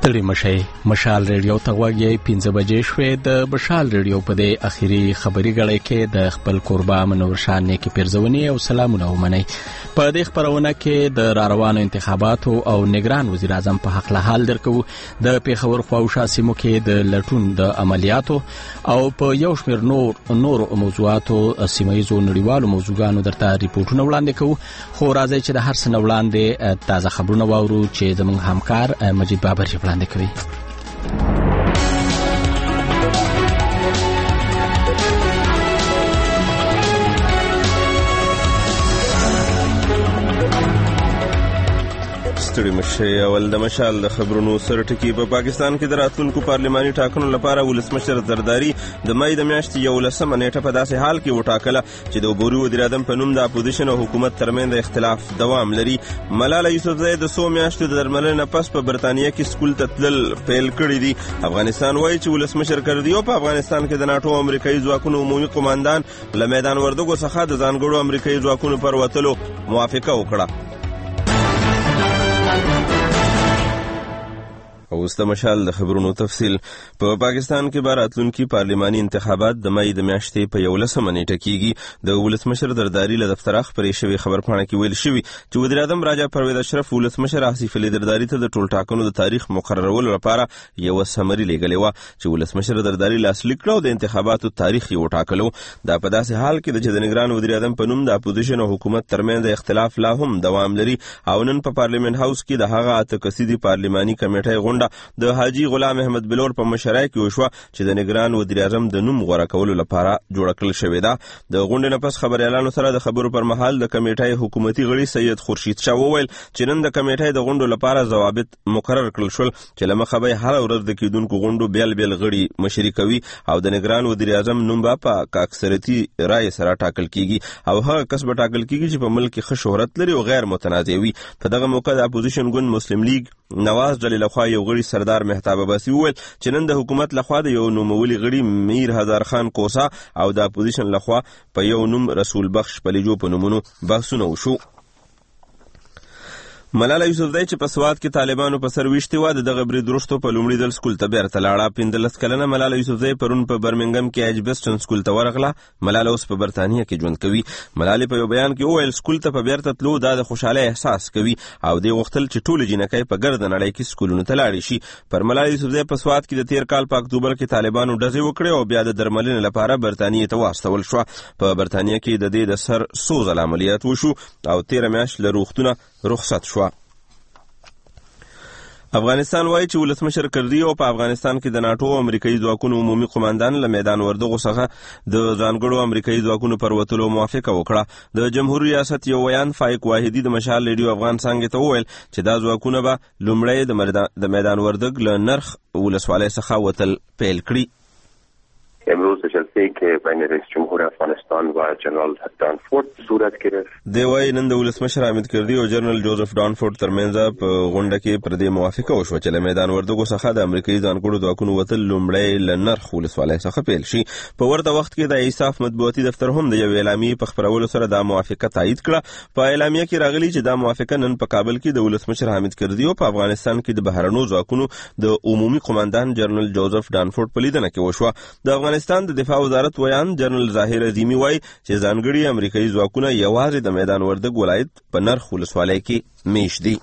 ستړي مشئ. مشال ریډیو ته غوږ یې 5 بجې شوې. د مشال ریډیو په دې اخیری خبري غړې کې د خپل قربا منور شاه نیکي پیرزونی او سلامونه ومنئ. په دې خبرونه کې د راروانو انتخاباتو او نگران وزیر اعظم په حق له حال درکو. د پیښور خواوشا سیمو کې د لټون د عملیاتو او په یو شمېر نور موضوعاتو سیمایزو نړیوالو موضوعاتو درته ریپورتونه وړاندې کوو. خو راځي چې د هر څه وړاندې تازه خبرونه واورو چې زموږ همکار مجید بابر وړاندې کوي. ستړي مشئ. اول د مشال د خبرونو سره ټکی. په پاکستان کې د راتلونکو پارلماني ټاکنو لپاره ولسمشر زرداری د مای د میاشتې 11 نیټه په داسې حال کې وټاکله چې د عبوري وزیر اعظم په نوم د اپوزیشن او حکومت ترمنځ اختلاف دوام لري. ملاله یوسفزۍ د 100 میاشتو د درملنې نه پس په برتانیه کې سکول ته تلل پیل کړي دي. افغانستان وایي چې ولسمشر کردیو په افغانستان کې د ناټو امریکایي ځواکونو عمومي قوماندان له میدان وردګو څخه د ځانګړو امریکایي ځواکونو پر وتلو موافقه وکړه. اوس د مشال د خبرونو تفصیل. په پاکستان کې به راتلونکي پارلماني انتخابات د مای د میاشتې په 11 نیټه کېږي. د ولسمشر زرداری له دفتره خپرې شوې خبرپاڼه کې ویل شوي چې وزیر اعظم راجا پرویز اشرف ولسمشر آصف علي زرداری ته د ټول ټاکنو د تاریخ مقررولو لپاره یو سمري لیږلې وه چې ولسمشر زرداری لاسلیک کړه او د انتخاباتو تاریخ یې وټاکلو. دا په داسې حال کې د نگران وزیر اعظم په نوم د اپوزیشن او حکومت ترمنځ اختلاف لا هم دوام لري او نن په پارلیمنت هاوس کې د هغه 8 کسیزې پارلماني کمیټې غونډه د حاجی غلام احمد بلور په مشرۍ کې وشوه چې د نگران وزیر اعظم د نوم غوره کولو لپاره جوړه کړل شوې ده. د غونډې نه پس خبريالانو سره د خبرو پر مهال د کمیټې حکومتي غړي سید خورشید شاه وویل چې نن د کمیټې د غونډو لپاره ضوابط مقرر کړل شول چې لمخه به هر ورځ د کېدونکو غونډو بیل غړي مشري کوي او د نگران وزیر اعظم نوم په اکثریتي رائے سره ټاکل کیږي او هغه کس به ټاکل کیږي چې په ملک کې ښه شهرت لري او غیر متنازع وي. په دغه موقع د اپوزیشن ګوند مسلم لیگ نواز جلیل خوا یو غړي سردار مهتاب عباسی وویل چې نن د حکومت لخوا د یو نوموړي غړي میر هزار خان کوسا او د اپوزیشن لخوا په یو نوم رسول بخش پلیجو په نومونو بحثونه وشو. ملاله یوسفزۍ چې په سوات کې طالبانو په سر ویشتې وه دغه برید وروسته په لومړي ځل سکول ته بیرته لاړه. 15 کلنه ملاله یوسفزۍ پرون په برمنګم کې ایجبسټن سکول ته ورغله. ملاله اوس په برتانیه کې ژوند کوي. ملالې په یو بیان کې وویل سکول ته په بیرته تلو دا د خوشحالۍ احساس کوي او دې غوښتل چې ټولې جینکۍ په ګرده نړۍ کې سکولونو ته لاړې شي. پر ملاله یوسفزۍ په سوات کې د تیر کال په اکتوبر کې طالبانو ډزې وکړې او بیا د درملنې لپاره برتانیې ته واستول شوه. په برتانیه کې د دې د سر سوز عملیات وشو او 13 میاشتې له روغتونه رخصت شوه. افغانستان وایي چې ولسمشر کردیو په افغانستان کې د ناټو امریکایي ځواکونو عمومي قوماندان له میدان وردګو څخه د ځانګړو امریکایي ځواکونو پر وتلو موافقه وکړه. د جمهوریت ریاست یو ویان فایق واحدي د مشال ریډیو افغان څنګه ته وویل چې دا ځواکونه به لومړی د میدان وردګ له نرخ ولسوالۍ څخه وتل پیل کړي. امروز جلسه که بین رئیس جمهور افغانستان و جنرال دانفورد صورت گرفت. دی وايي نن د ولسمشر حامد کردي او جنرال جوزف دانفورد ترمنځ په غونډه کې پر دې موافقه وشوه چې له میدان وردګو څخه د امریکایي ځانګړو ځواکونو وتل لومړی له نرخ ولسوالۍ څخه پیل شي. په ورته وخت کې د ایساف مطبوعاتي دفتر هم د یو اعلامیې په خپرولو سره دا موافقه تایید کړه. په اعلامیه کې راغلي چې دا موافقه نن په کابل کې د ولسمشر حامد کردي او په افغانستان کې د بهرنیو ځواکونو د عمومي قوماندان جنرال جوزف دانفورد په لیدنه کې وشوه. د افغانستان د دفاع وزارت ویان جنرال ظاهر عظیمی وایي چې ځانګړي امریکایي ځواکونه یوازې د میدان وردګ ولایت په نرخ ولسوالۍ کې میشت دي.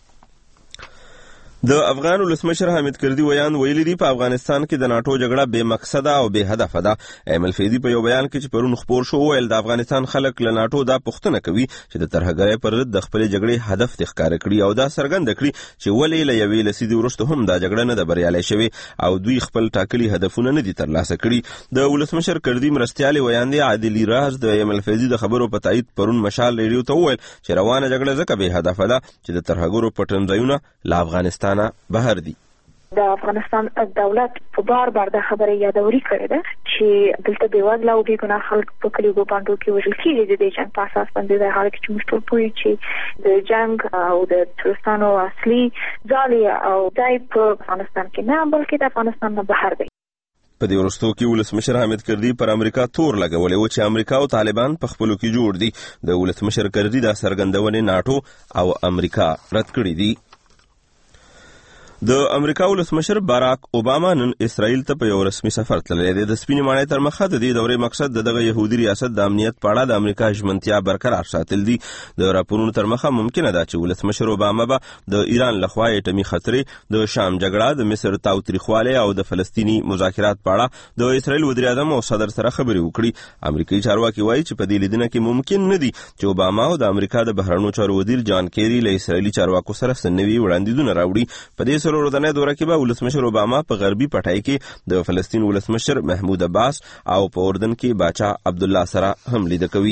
د افغان ولسمشر حامد کردي ویان ویلي دي په افغانستان کې د ناټو جګړه بې مقصده او بې هدفه ده. ایمل فیدی په یو بیان کې چې پرون خپور شو ویل د افغانستان خلک له ناټو دا پوښتنه کوي چې د ترهګرۍ پر ضد د خپلې جګړې هدف ته ښکاره کړي او دا څرګنده کړي چې ولې له یوې لسیزې وروسته هم دا جګړه نه ده بریالۍ شوې او دوی خپل ټاکلي هدفونه نه دي ترلاسه کړي. د ولسمشر کردي مرستیالي ویان دی عادل راز د ایمل فیدی د خبرو په تایید پرون مشال ریډیو ته وویل چې روانه جګړه ځکه بې هدفه ده چې د ترهګرو پټنځایونه له افغانستانه بهر دي. د افغانستان دولت په بار د خبرې یادوري کړې ده چې دلته بېوزله او بېګناه خلک په کلیو باندې کې وژل کېږي د دې جنګ په اساس باندې د حال کې چې موږ ټول پوهیږو چې د جنګ او د ترورستانو اصلي ځای او ځای په افغانستان کې نه بلکې د افغانستان نه بهر دی. په دې وروستو کې ولسمشر حامد کردي پر امریکا تور لګولې و چې امریکا او طالبان په خپلو کې جوړ دي. د ولسمشر کردي دا څرګندونې ناټو او امریکا رد کړې دي. د امریکا ولسمشر باراک اوباما نن اسرائیل ته په یو رسمي سفر تللی دی. د سپینې ماڼۍ تر مخه د دې دورې مقصد دغه يهودي ریاست د امنیت په اړه د امریکا ژمنتیا برقرار ساتل دي. د راپورونو تر مخه ممکنه ده چې ولسمشر اوباما به د ایران لخوا اټومي خطرې، د شام جګړه، د مصر تاوتریخوالی او د فلسطینی مذاکرات په اړه د اسرائیل وزیر اعظم او صدر سره خبرې وکړي. امریکایي چارواکي وایي چې په دې لیدنه کې ممکن نه دي چې اوباما او د امریکا د بهرنیو چارو وزیر جان کیری له اسرائیلي چارواکو سره نوي وړاندیزونه راوړي. په دې سره ورځنۍ دوره کې به ولسمشر اوباما په غربي پټای کې د فلسطین ولسمشر محمود عباس او په اردن کې باچا عبدالله سره هم لیدنه کوي.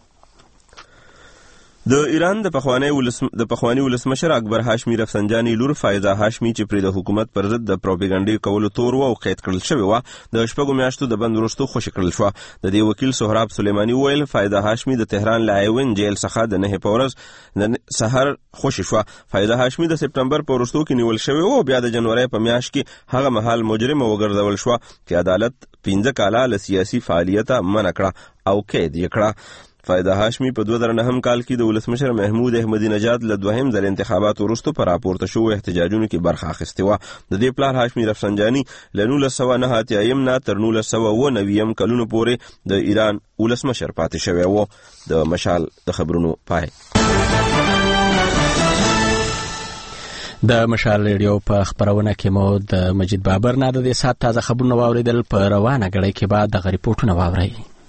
د ایران د پخوانی ولسمشر اکبر هاشمی رفسنجانی لور فایزه هاشمی چې پر د حکومت پر ضد د پروپاګاندا کولو تور او قید کړل شوی و، د شپږو میاشتو د بند وروسته خوشی کړل شو. د دې وکیل سهراب سلیمانی ویل فایزه هاشمی د تهران له ایون جیل څخه د 9 پورز د سحر خوشی شو. فایزه هاشمی د سپټمبر په وروستو کې نیول شوی او بیا د جنوري په میاشت کې هغه مهال مجرم وګرځول شو چې عدالت 15 کاله له سیاسي فعالیت منع کړه او قید یې کړه. فایده هاشمی په 2009 کال کې د ولسمشر محمود احمدی نژاد له دوهم ځل انتخاباتو وروسته پر راپورته شو احتجاجونو کې برخه اخیستې و. د دې پلار هاشمی رفسنجانی له 1909 نه تر 1990 کلونو پورې د ایران ولسمشر پاتې شوی و. د مشال د خبرونو پای. د مشال ریډیو په خبرونه کې مو د مجید بابر نه د سات تازه خبرونه واوریدل. په روانه غړي کې بعد د ریپورتونه واوري.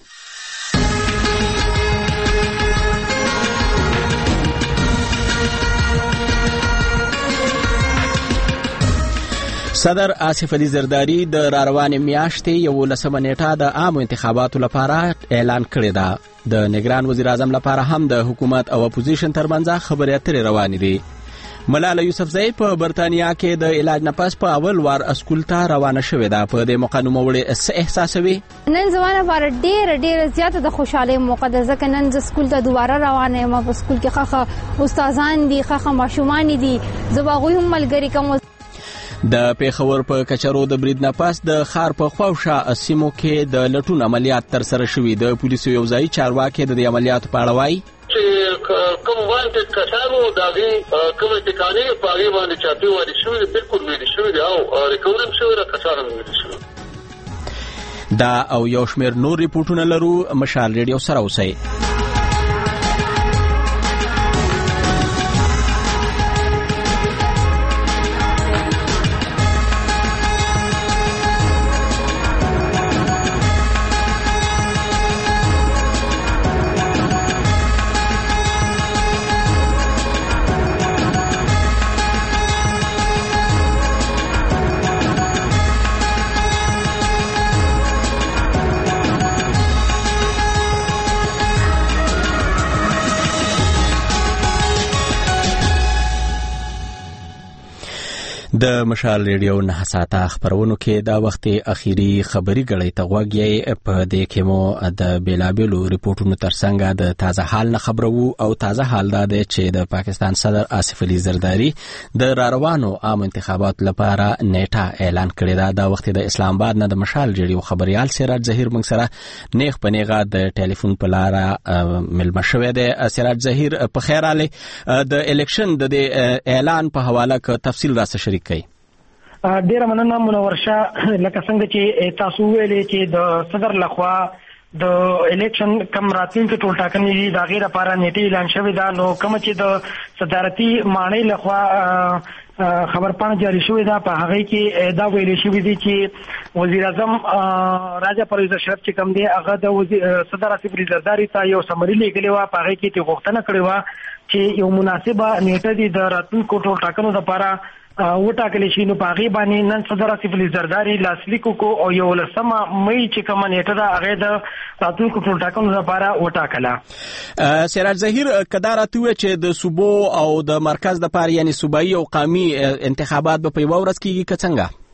صدر آصف علي زرداری د راروانې میاشتې 11 نیټه د عامو انتخاباتو لپاره اعلان کړی ده. د نگران وزیر اعظم لپاره هم د حکومت او اپوزیشن ترمنځ خبرې اترې روانې دي. ملاله یوسفزۍ په برتانیا کې د علاج نه پس په اول وار اسکول ته روانه شوې ده. په دې موقع نوموړې څه احساسوي؟ نن زمانه لپاره ډېر زیاته د خوشحالۍ موقع ده، ځکه نن زه اسکول ته دوباره روانه یم. په اسکول کې ښه استادان دي، ښه ماشومان دي، زه به هغوی هم ملګري کوم. د پیښور په کچرو د برید نه پس د ښار په خواوشا سیمو کې د لټون عملیات تر سره شوي. د پولیسو یو ځایي چارواکي د دې عملیاتو په اړه وایي چې کوم باندې کسانو داغي کوم ټکانې په هغه باندې چاپی واري شوی بالکل ویل شوی او ریکورډ شوی را کسانو ویل شوی. دا او یو شمېر نور ریپورتونه لرو. مشال ریډیو سره اوسئ. د مشال ریډیو نه ساته خبرونو کې دا وخت اخیری خبري غړي ته غوږی. په دې کې مو د بیلابلو ریپورتونو ترڅنګ د تازه حال نه خبرو او تازه حال دا دی چې د پاکستان صدر آصف علي زرداری د راروانو عام انتخاباتو لپاره نیټه اعلان کړې ده. دا وخت د اسلام آباد نه د مشال ریډیو خبريال سراج ظهیر موږ سره نیغ په نیغه د ټلیفون په لاره ملما شوی دی. سراج ظهیر په خیر علي د الیکشن د اعلان په حواله ک تفصیل را شریک کړئ. ډیره مننه منور شاه. لکه څنګه چې تاسو ویلې چې د صدر لخوا د الیکشن کم راتلونکي ټول ټاکنې دي، د غیر لپاره نیټه اعلان شوې ده. نو کوم چې د صدارتي ماڼۍ لخوا خبرپاڼه جاری شوې ده په هغه کې دا ویل شوی دی چې وزیر اعظم راجا پرویز اشرف چې کوم دی هغه د صدر آصف علي زرداری ته یو سمري لیکلی و. په هغه کې غوښتنه کړې و چې یو مناسبه نیټه دي د راتلونکو ټول ټاکنو لپاره وټاکل شي. نو په هغه باندې نن صدر آصف علي زرداری لاسلیک کو او یو لسمه مې چې کوم نیټه ده هغه د راتلونکو ټول ټاکنو لپاره وټاکله. سراج ظهیر کدار اتوي چې د صوبو او د مرکز د پاره یعنی صوبایي او قومي انتخابات په یو ورځ کېږي که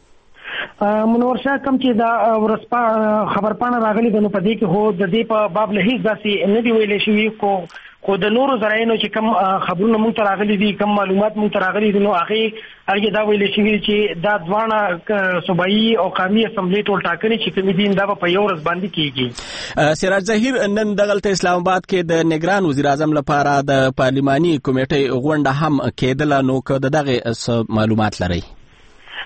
څنګه؟ منور شاه کوم چې دا ورځ خبرپاڼه راغلي د نو په دې کې هو د دې په باب له هیڅ داسې نه دی ویلې شوی خو د نورو ذرایعو چې کوم خبرونه مونږ ته راغلي دي، کوم معلومات مونږ ته راغلي دي، نو هغه دا ویل شوی چې دا ځوانه صوبایي او قومي اسمبلی ټول ټاکنې چې کوم دي دا په یو ورځ باندې کیږي. سراج ظهیر نن دغلته اسلام آباد کې د نگران وزیر اعظم لپاره د پارلماني کمیټې غونډه هم کېدله، نو که دغه معلومات لري؟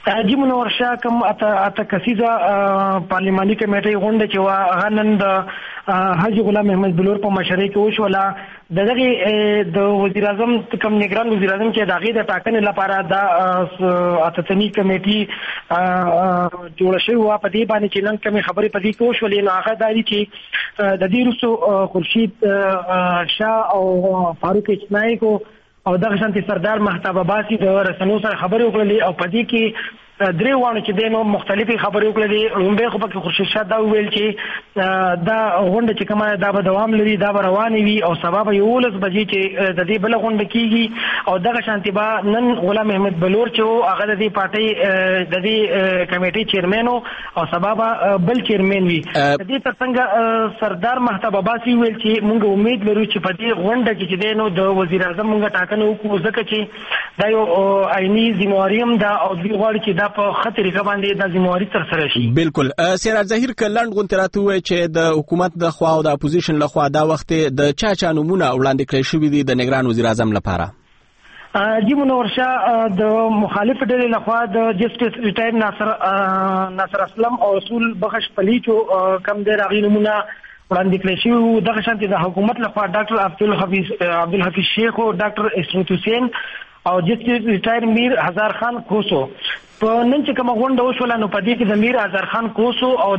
حاجی منور شاه کوم اته کسیزه پارلیماني کمیټه غونډه چې وا غنن د حاجی غلام احمد بلور په مشرۍ کې وشوله د وزیر اعظم کوم نگران وزیر اعظم چې د هغې د ټاکنې لپاره د اتتنی کمیټې جوړه شوې وه په دې باندې چې نن کومې خبرې په دې کې وشولې نو هغه دا دي چې د دې وروستو خورشید شاه او فاروق اجتماعي کو او دغه شانتي سردار مهتاب عباسي د رسنیو سره خبرې وکړلې او په دې کې درې وانه چې دینو مختلفي خبرې وکړلې لومبه خو پکې خورشید شاه دا ویل چې دا غونډه چې کومه دا به دوام لري دا به روانې وي او سبب 11 بجې چې د دې بل غونډه کیږي او دغه شانتي با نن غلام احمد بلور چې هغه د دې پارټي د دې کمیټې چیرمن او سبب بل چیرمن وي د دې ترڅنګ سردار مهتاب عباسي ویل چې موږ امید لرو چې په دې غونډه کې چې دینو د وزیر اعظم موږ ټاکنه وکړو ځکه چې دا یو عیني ذمہواریم دا او دوی غواړي چې په خطر کې باندې د ذمہواری تر سره شي. بالکل سراج ظهیر کلند غونټراتو وای چې د حکومت د خوا او د اپوزیشن له خوا دا وخت د چا نمونه وړاندې کړی شوی دی د نگران وزیر اعظم لپاره. جی منور شاه د مخالف ډلې لخوا د جسټس ریټایر ناصر اسلم او رسول بخش پلیچو کم د راغی نمونه وړاندې کړی شوی دغه شانتي د حکومت لخوا ډاکټر عبدالحفیظ شیخ او ډاکټر اسرت حسین او جسټس ریټایر میر هزار خان کوسو په نن چې کومه غونډه وشوله نو په دې کې د میر هزار خان کوسو او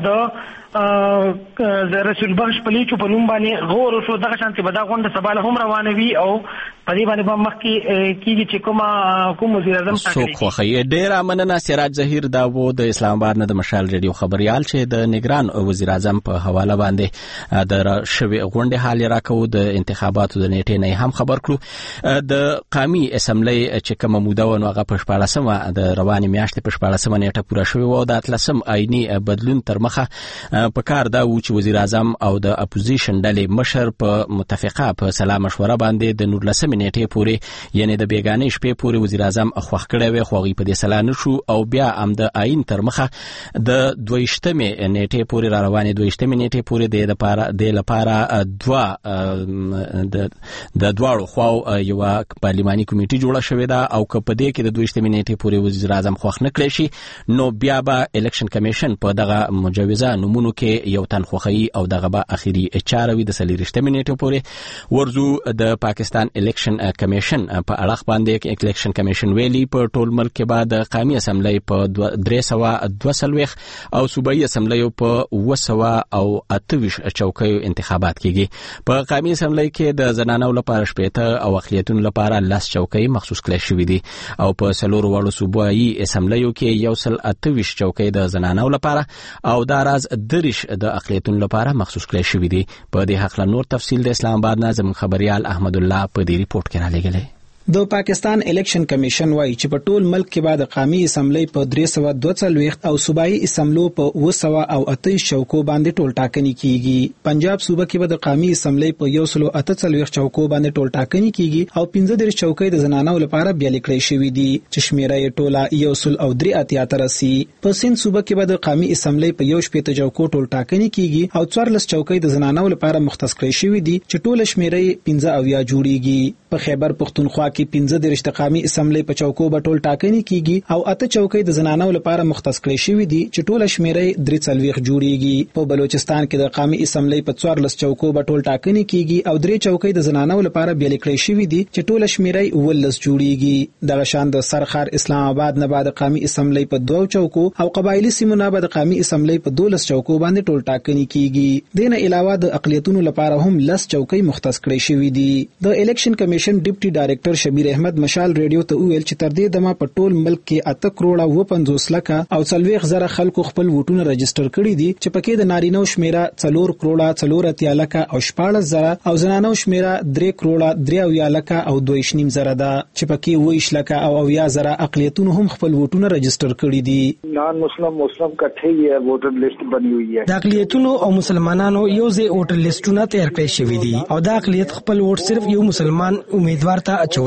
د رسول بخش پلیچو په نوم باندې غور وشو دغه شانتي به دا غونډه سبا له هم روانه وي او په دې باندې به مخکې کېږي چې کوم وزیر اعظم څوک خوښوي. ډېره مننه سراج ظهیر دا و د اسلام آباد نه د مشال ریډیو خبريال چې د نگران وزیر اعظم په حواله باندې د شوی غونډې حال راکوي د انتخاباتو د نیټې نه هم خبر کړو. د قومي اسمبلی چې کومه موده ونه هغه په 14مه د رواني میاشتې په 14مه نیټه پوره شوې و او د 13 آئینی بدلون تر مخه په کار دا و چې وزیر اعظم او د اپوزیشن ډلې مشر په متفقه په سلا مشوره باندې د 19 نیټې پورې یعنی د بیگانې شپې پورې وزیر اعظم خوښ کړی وي خو په دې سلا نشو او بیا هم د آئین تر مخه د 22مې نیټې پورې را روانې 22مې نیټې پورې د لپاره د دواړو خواو یو پارلیماني کمیټه جوړه شوې ده او که په دې کې د 22مې نیټې پورې وزیر اعظم خوښ نه کړی شي نو بیا به الیکشن کمیشن په دغه مجوزه نمونه کې یو تن خوخی او دغه به اخیری چاره وي د 23مې نیټې پورې ورزو د پاکستان الیکشن کمیشن په اړه باندې الیکشن کمیشن ویلي په ټول ملک کې بعد قومي اسمبلی په 322 او صوبایي اسمبلی په 228 چوکیو انتخابات کیږي. په قومي اسمبلی کې د زنانو لپاره 18 او اقلیتونو لپاره 10 چوکۍ مخصوص کړل شوې دي او په سلور وړو صوبایي اسمبلیو کې 128 چوکۍ د زنانو لپاره او دا راز دریش د اقلیتونو لپاره مخصوص کړل شوې دي. په دې حق له نور تفصیل د اسلام آباد نه زموږ خبريال احمد الله په دې ریپورت کې را لګلې. د پاکستان الیکشن کمیشن وایي چې په ټول ملک کې بعد قومي اسمبلی په 342 او صوبایي اسمبلو په 228 چوکو باندې ټول ټاکنې کیږي. پنجاب صوبه کې به د قومي اسمبلی په 148 چوکو باندې ټول ټاکنې کیږي او 15 چوکۍ د زنانو لپاره بیا لیکل شوې دي چې شمیره یې ټوله 183 رسي. په سند صوبه کې به د قومي اسمبلی په 15 چوکو ټول ټاکنې کیږي او 14 چوکۍ د زنانو لپاره مختص کړې شوې دي چې ټوله شمیره یې 15 جوړیږي. په خیبر پختونخوا کې 15 قومي اسمبلی په چوکو به ټول ټاکنې کیږي او 8 چوکۍ د زنانو لپاره مختص کړې شوې دي چې ټوله شمیره 43 جوړیږي. په بلوچستان کې د قومي اسمبلی په 14 چوکو به ټول ټاکنې کیږي او 3 چوکۍ د زنانو لپاره بیا لیکل شوې دي چې ټوله شمیره 19 جوړیږي. دغه شان د سرخار اسلام آباد نه بعد قومي اسمبلی په 2 چوکو او قبایلی سیمو نه بعد قومي اسمبلی په 12 چوکو باندې ټول ټاکنې کیږي. دینه علاوه د اقلیتونو لپاره هم 10 چوکۍ مختص کړې شوې دي. د الیکشن کمیشن ډیپټي ډایریکټر شبیر احمد مشال ریډیو ته ویل چې تر دې دمه په ټول ملک کې 8 کروڑه 50 لک او 40 زره خلکو خپل ووټونه رجسټر کړي دي چې پکې د نارینه شمیره 4 کروڑه 4 لک او 14 زره او زنانو شمیره 3 کروڑه 3 لک او 2.5 زره ده چې پکې 20 لک او 10 زره اقلیتونو هم خپل ووټونه رجسټر کړي دي. نان مسلم کټه یې ووټر لیست بنی ہوئی ہے. د اقلیتونو او مسلمانانو یو ځای ووټر لیستونه تیار کړی شوی دي او دا اقلیت خپل ووټ صرف یو مسلمان امیدوار ته اچولې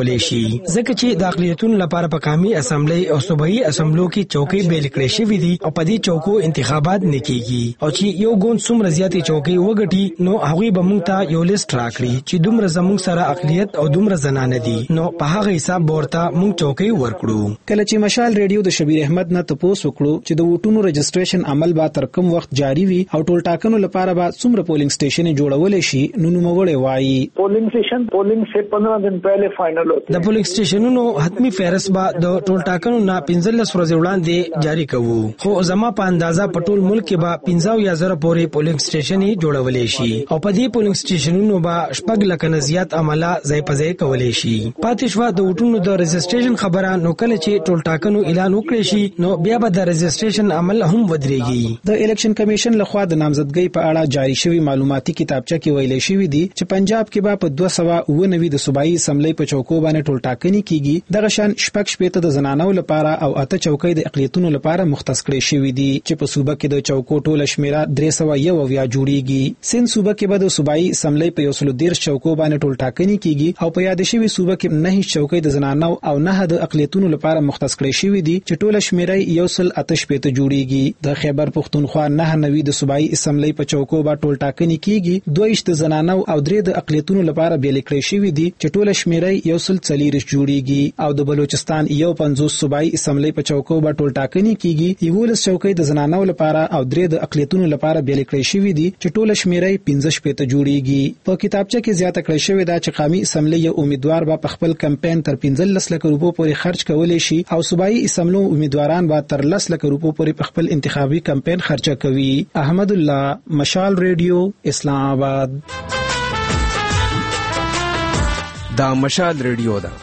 جوړولې شي ځکه چې د اقلیتونو لپاره په قومي اسمبلی او صوبایي اسمبلو کې چوکۍ بیل کړې شوې دي او په دې چوکو انتخابات نه کیږي او چې یو ګوند څومره زیاتې چوکۍ وګټي نو هغه به موږ ته یو لیست راکړي چې دومره زموږ سره اقلیت او دومره زنانه دي نو په هغه حساب ورته موږ چوکۍ ورکړو. کله چې مشال ریډیو د شبیر احمد نه تاسو وکړو چې د ووټونو رجسټریشن عمل به تر کوم وخت جاری وي او ټول ټاکنو لپاره به څومره پولینګ سټیشن جوړول شي نو نوموړی وایي پولینګ سټیشن پولینګ سے 15 दिन पहले फाइनल होता है. د پولینګ سټیشنونو حتمی فهرست به د ټول ټاکنو نه 15 ورځې وړاندې جاری کوو خو زما په اندازه په ټول ملک کې به 15,000 پورې پولینګ سټیشن جوړولې شي او په دې پولینګ سټیشنونو به شپږ لک نه زیات عمله ځای په ځای کولې شي. پاتې شو د ووټونو د رجسټریشن خبره نو کله چې ټول ټاکنو اعلان وکړي شي نو بیا به د رجسټریشن عمل هم ودرېږي. د الیکشن کمیشن لخوا د نامزدګۍ په اړه جاری شوی معلوماتي کتابچه کې ویل شوی دی چې پنجاب کې به په 299 د صوبایي اسمبلی په چوکو باندې ټول ټاکنې کیږي. دغه شان شپږ شپېته د زنانو لپاره او اته چوکۍ د اقلیتونو لپاره مختص کړي شوی دي چې په صوبه کې د چوکو ټول شمیره 301 جوړیږي. سند صوبه کې به د صوبایي اسمبلی په 113 چوکو باندې ټول ټاکنې کیږي او په یاد شوی صوبه کې 9 چوکۍ د زنانو او 9 د اقلیتونو لپاره مختص کړي شوی دي چې ټول شمیره 188 جوړیږي. د خیبر پختونخوا 99 د صوبایي اسمبلی په چوکو باندې ټول ټاکنې کیږي. 22 د زنانو او 3 د اقلیتونو لپاره بیل کړي شوی دي چې ټول شمیره 140 جوړیږي. او د بلوچستان 50 صوبایي اسمبلی په چوکو باندې ټول ټاکنې کیږي. 11 چوکۍ د زنانو لپاره او 3 د اقلیتونو لپاره بیل کړي شوی دي چې ټول شمیره 15 جوړیږي. په کتابچه کې زیاته کړی شوی دا چې قومي اسمبلی یو امیدوار به خپل کمپاین تر 15 لک روپو پورې خرج کولای شي او صوبایي اسمبلو امیدواران به تر 10 لک روپو پورې خپل انتخابي کمپاین خرچه کوي. احمد الله، مشال ریډیو، اسلام آباد. دا مشال ریډیو ده.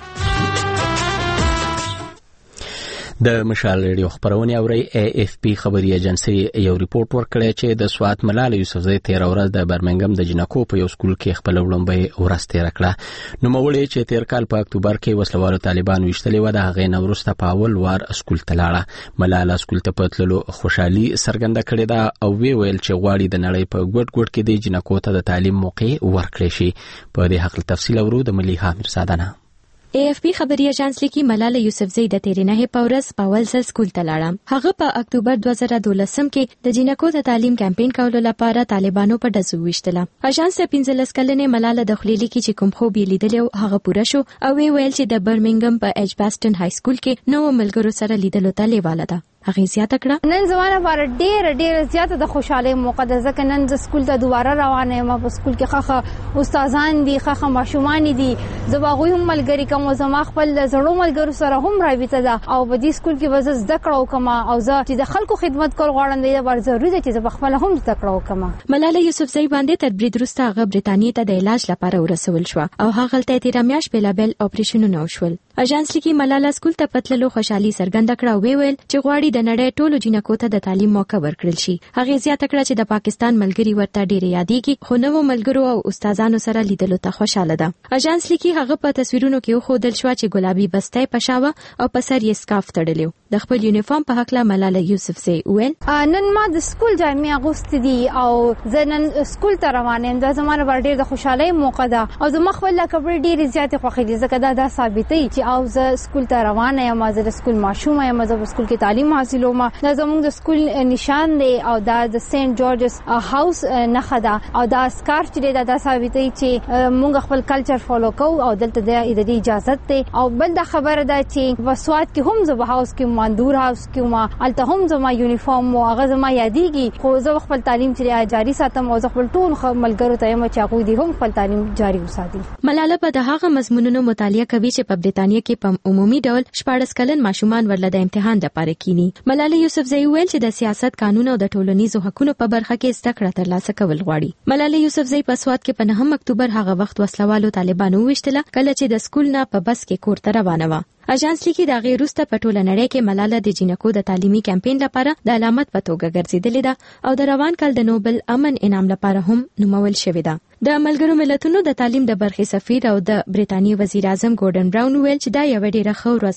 د مشال ریډیو خبرونه اوري. AFP خبري ایجنسی یو ریپورت ورکړی چې د سوات ملاله یوسفزۍ 13 ورځ د برمنګم د جنکو په یو سکول کې خپل وړاندې ورځ تیر کړه. نو مولوی چې 13 کال په اکتوبر کې وسلوالو طالبان وشتلې و د هغې نورسته په اول وار سکول ته لاړه. ملاله سکول ته پتللو خوشحالي څرګنده کړې ده او ویل چې غواړي د نړۍ په ګډ ګډ کې د جنکو ته د تعلیم موقع ورکړي شي. په دې حق تفصیل اورو د مليحه میرزادانه. AFP خبري ایجنس لیکي ملاله یوسفزۍ د 13 په ورځ په اول ځل سکول ته لاړه. هغه په اکتوبر 2012 کې د جنکو د تعلیم کمپاین کولو لپاره طالبانو په ډزو وشتله. اژانس 15 کلنې ملاله د خلیلي کې چې کوم خوب یې لیدلو هغه پوره شو او ویل چې د برمنګم په اجباستن های سکول کې نو ملګرو سره لیدلو ته لیواله ده. هغه زیاته کړه نن زمانه بار ډېر زیاته د خوشاله موقع ده ځکه نن د سکول ته دوباره روانه یم. په سکول کې خخه استادان دي، خخه ماشومان دي، زباغوی هم ملګری کوم، زما خپل زړو ملګرو سره هم رابطه ده او په دې سکول کې وزه زده کړو کوم او زه چې د خلکو خدمت کول غواړم دا بار ضروري ده چې زه خپل هم زده کړو کوم. ملاله یوسفزۍ باندې تر برید وروسته هغه برتانیې ته د علاج لپاره ورسول شو او هغه ته 13 میاشتې بلابل اپریشنونه وشول. اژانس لیکي ملاله سکول ته پتللو خوشحالي څرګنده کړه او ویل چې غواړي د نړۍ ټولو جنکو ته د تعلیم موقع ورکړل شي. هغه زیاته کړه چې د پاکستان ملګری ورته ډېر یادېږي خو نو ملګرو او استادانو سره لیدلو ته خوشاله ده. اژانس لیکي هغه په تصویرونو کې خودل شو چې ګلابي بستې پښاوه او په سر یې سکارف تړلیو. د خپل یونیفارم په حق له ملاله یوسفزۍ ویل نن ما د سکول جامې اغوستې دي او زه نن سکول ته روانه یم. دا زموږ لپاره ډېر د خوشحالۍ موقع ده او زما خپل کپړې ډېرې زیاتې خوښې دي ځکه دا ثابتوي چې او زه سکول ته روانه یم، زه د سکول ماشوم یم، زه په سکول کې تعلیم حاصلوم. دا زموږ د سکول نشان دی او دا د سینټ جورجز هاوس نښه ده او دا سکارف چې دا ثابتوي چې موږ خپل کلچر فالو کوو او دلته د دې اجازه ده. او بل دا خبره ده چې په سوات کې هم زه په هاوس کې ماندور هاوس کې ما الته هم زما یونیفارم او هغه زما یادېږي خو زه خپل تعلیم چې جاری ساتم او زه خپل ټول ملګرو ته یم چې هغوی دې هم خپل تعلیم جاری وساتي. ملاله په دغه مضمونونو مطالعه کوي چې په برتانیې کې په عمومي ډول 14 کلن ماشومان ورله د امتحان لپاره کینی. ملاله یوسفزۍ ویل چې د سیاست قانون او د ټولنیزو حقوقو په برخه کې زده کړه ترلاسه کول غواړي. ملاله یوسفزۍ په سوات کې په 9 اکتوبر هغه وخت وسلوالو طالبانو وشتله کله چې د سکول نه په بس کې کور ته روانه و. اژانس لیکي د غیر روسته په ټوله نړۍ کې ملاله د جنکو د تعلیمي کمپاین لپاره د علامت په توګه ګرځیدلې ده او د روان کال د نوبل امن انعام لپاره هم نومول شوې ده. د ملګرو ملتونو د تعلیم د برخې سفیر او د برتانیې وزیر اعظم ګورډن براون ویل چې دا یو ډېره ښه ورځ وه.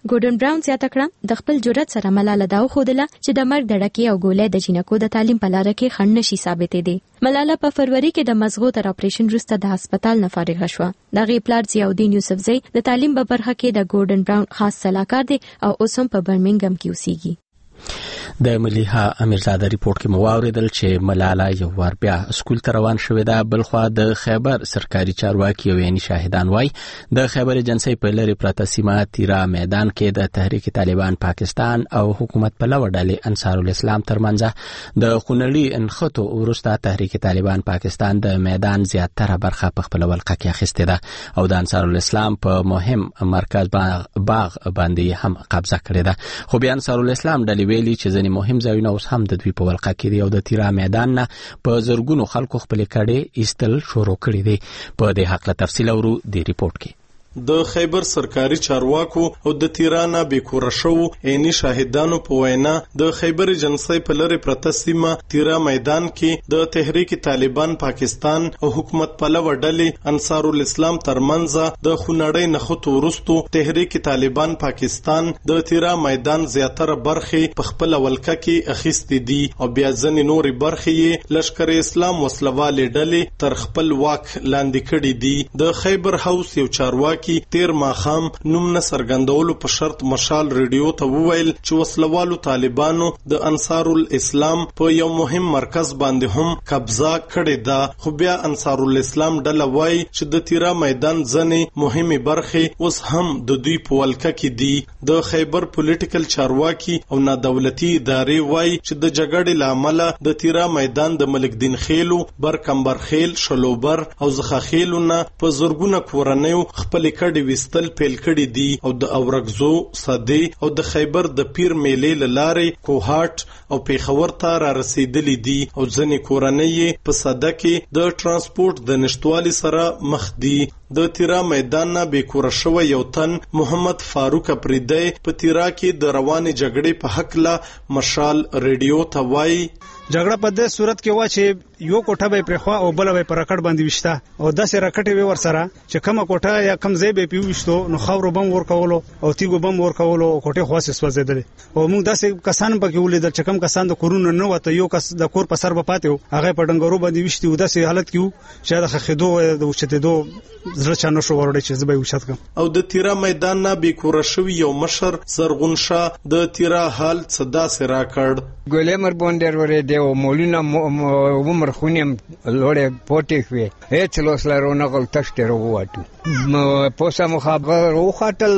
ګورډن براون زیاته کړه د خپل جرأت سره ملاله دا وښودله چې د مرګ دړکې او ګولۍ د جینکو د تعلیم په لاره کې خنډ نشي ثابتې دي. ملاله په فروری کې د مزغو تر اپریشن وروسته د هسپتال نه فارغه شوه. دغه پلار ضیاءالدین یوسفزئی د تعلیم په برخه کې د ګورډن براون خاص سلاکار دی او اوس هم په برمنګم کې اوسېږي. د مليحه امیرزاده ریپورت کې مواوریدل چې ملاله یو وار بیا سکول ته روان شوې ده. بلخوا د خیبر سرکاري چارواکي او یعنی شاهدان وای د خیبر ایجنسی په لری پراته سیمه تیرا میدان کې د تحریک طالبان پاکستان او حکومت په لور ډلې انصار الاسلام ترمنځ د خونړي انخطو ورسته تحریک طالبان پاکستان د میدان زیاتره برخه په خپل ولقه کې اخیسته ده او د انصار الاسلام په مهم مرکز باغ باندې هم قبضه کړې ده. خو بیا انصار الاسلام ډلې ویلي چې ځینې مهم ځایونه اوس هم د دوی په ولقه کې دي او د تیرا میدان نه په زرګونو خلکو خپل کډې ایستل شروع کړي دي. په دې حق له تفصیل اورو د ریپورت کې. د خیبر سرکاري چارواکو او د تیرانه بیکوره شو عیني شاهدانو په وینا د خیبر ایجنسی په لری پرته سیمه تیرا میدان کې د تحریک طالبان پاکستان او حکومت په لور ډلې انصار الاسلام ترمنځ د خونړۍ نخښتو وروسته تحریک طالبان پاکستان د تیرا میدان زیاتره برخه په خپل ولکه کې اخیستې دي او بیا ځنې نورې برخې یې لشکر اسلام وسلوالې ډلې تر خپل واک لاندې کړي دي. د خیبر هاوس یو چارواکي تیر ماخام نوم نه سرګندولو په شرط مشال ریډیو ته وویل چې وسلوالو طالبانو د انصار الاسلام په یو مهم مرکز باندې هم قبضه کړې ده. خو بیا انصار الاسلام ډله وایي چې د تیرا میدان ځنې مهمه برخه اوس هم د دوی په ولکه کې دي. د خیبر پولیټیکل چارواکي او نادولتي ادارې وایي چې د جګړې لامل د تیرا میدان د ملک دین خیلو برکمبر خیل شلوبر او زخه خیلونه په زرګونه کورنیو خپل کډي وستل پیل کړي دي او د اورګزو صدی او د خیبر د پیر میلې لارې کوهات او پیښور ته را رسیدلې دي او ځنې کورنۍ په صده کې د ترانسپورت د نشټوالي سره مخ دي. د تیرا میدان نه بیکوره شو یو تن محمد فاروق اپریدی په تیرا کې د روانې جګړې په حق لا مشال ریډیو ته وایي جګړه په دې صورت کې وا چې یو کوټه به پرخوا او بل به پر رکړ باندې وشته او داسې رکټې وي ور سره چې کومه کوټه یا کم ځای به پیوښتو نو خاور بم ور کولو او تیګو بم ور کولو کوټه خاصه سوځیدل او موږ داسې کسان پکې ولیدل چې کم کسان د کورونو نه وته یو کس د کور په سر به پاتې هغه په ډنګرو باندې وشتي او داسې حالت کې چې د خخېدو د وشتېدو زړه چانه شو ورډې چې زبې وشت کم او د تیرا میدان نه بیکوره شوی یو مشر زرغون شاه د تیرا حال صدا سره کړ. ګولمر بوندر ورې دی او مولینا عمر خونیم لوړې پټې وي هیڅ لوسلارونه غل تشته ورواتو پوسا مخابر وختل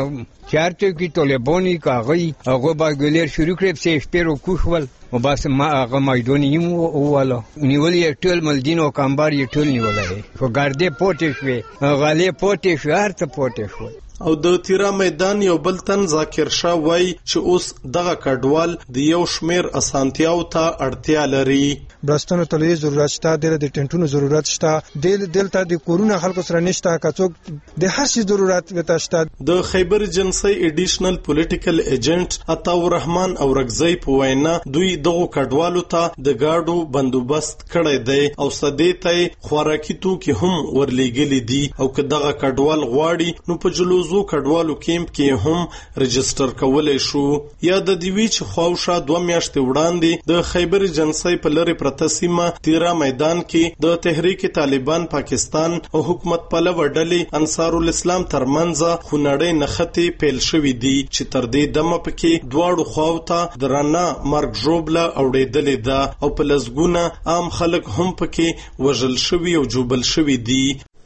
چارته کی طالبانی کاغی هغه با ګلیر شروع کړ چې شپرو کوخول او بس ما هغه مایدونی والا نیولې ټول ملدین او کامبار یې ټول نیولای خو ګارده پټې شوی غالې پټې شو هرته پټې شو. او د تیرا میدان یو بل تن ذاکر شاه وای چې اوس دغه کډوال د یو شمیر اسانتیاو ته اړتیا لري. بلاستونو ته ضرورت شته د ټنټونو ضرورت شته دلته د کورونا خلکو سره نشته کڅوک د هر شي ضرورت وته شته. د خیبر ایجنسی ایډیشنل پولیټیکل ایجنټ عطا الرحمن اورګزئی په وینا دوی دغه کډوالو ته د گاډو بندوبست کړی دی او سدې ته خوراکي توکي هم ورلېګلې دي او که دغه کډوال غواړي نو په جلوزو کډوالو کیمپ کې هم رجستر کولای شو. یا د دیوی چې خواوشا 2 میاشتې وړاندې د خیبر ایجنسی په لری پرته سیمه تیرا میدان کې د تحریک طالبان پاکستان او حکومت پلوه ډلې انصار الاسلام ترمنځ خونړۍ نښتې پیل شوې دي چې تر دې دمه پکې دواړو خواو ته درانه مرګ ژوبله اوړېدلې ده او په لسګونه عام خلک هم پکې وژل شوي او جوبل شوي دي.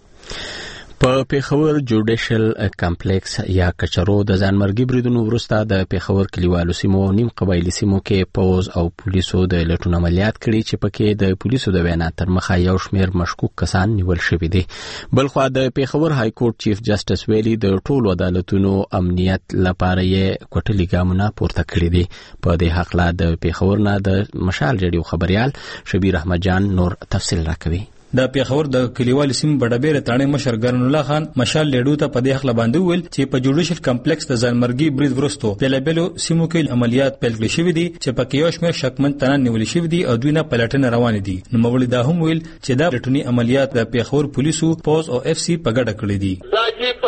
په پیښور جوډیشل کمپلیکس یا کچرو د ځانمرګي بریدونو وروسته د پیښور کلیوالو سیمو او نیم قبایلی سیمو کې پوز او پولیسو د لټون عملیات کړي چې پکې د پولیسو د وینا تر مخه یو شمیر مشکوک کسان نیول شوي دي. بلخوا د پیښور های کورټ چیف جسټس ویلي د ټولو عدالتونو امنیت لپاره یې کوټلي ګامونه پورته کړي دي. په دې حق لا د پیښور نه د مشال ریډیو خبريال شبیر احمد جان نور تفصیل راکوي. د پیښور د کلیوال سیم بډبیر تاڼې مشر ګرن الله خان مشال لیډو ته په دې حق باندې ویل چې په جوډیشل کمپلیکس د ځانمرګي برید ورستو په لبلو سیمو کې عملیات پیل کړي شوې دي چې په یو شمېر شکمن تنان نیول شوې دي او دوی نه پلټنه روان دي. نو مولوی دا هم ویل چې دا لټونی عملیات د پیښور پولیسو پوز او اف سی په ګډه کړې دي. دا چې په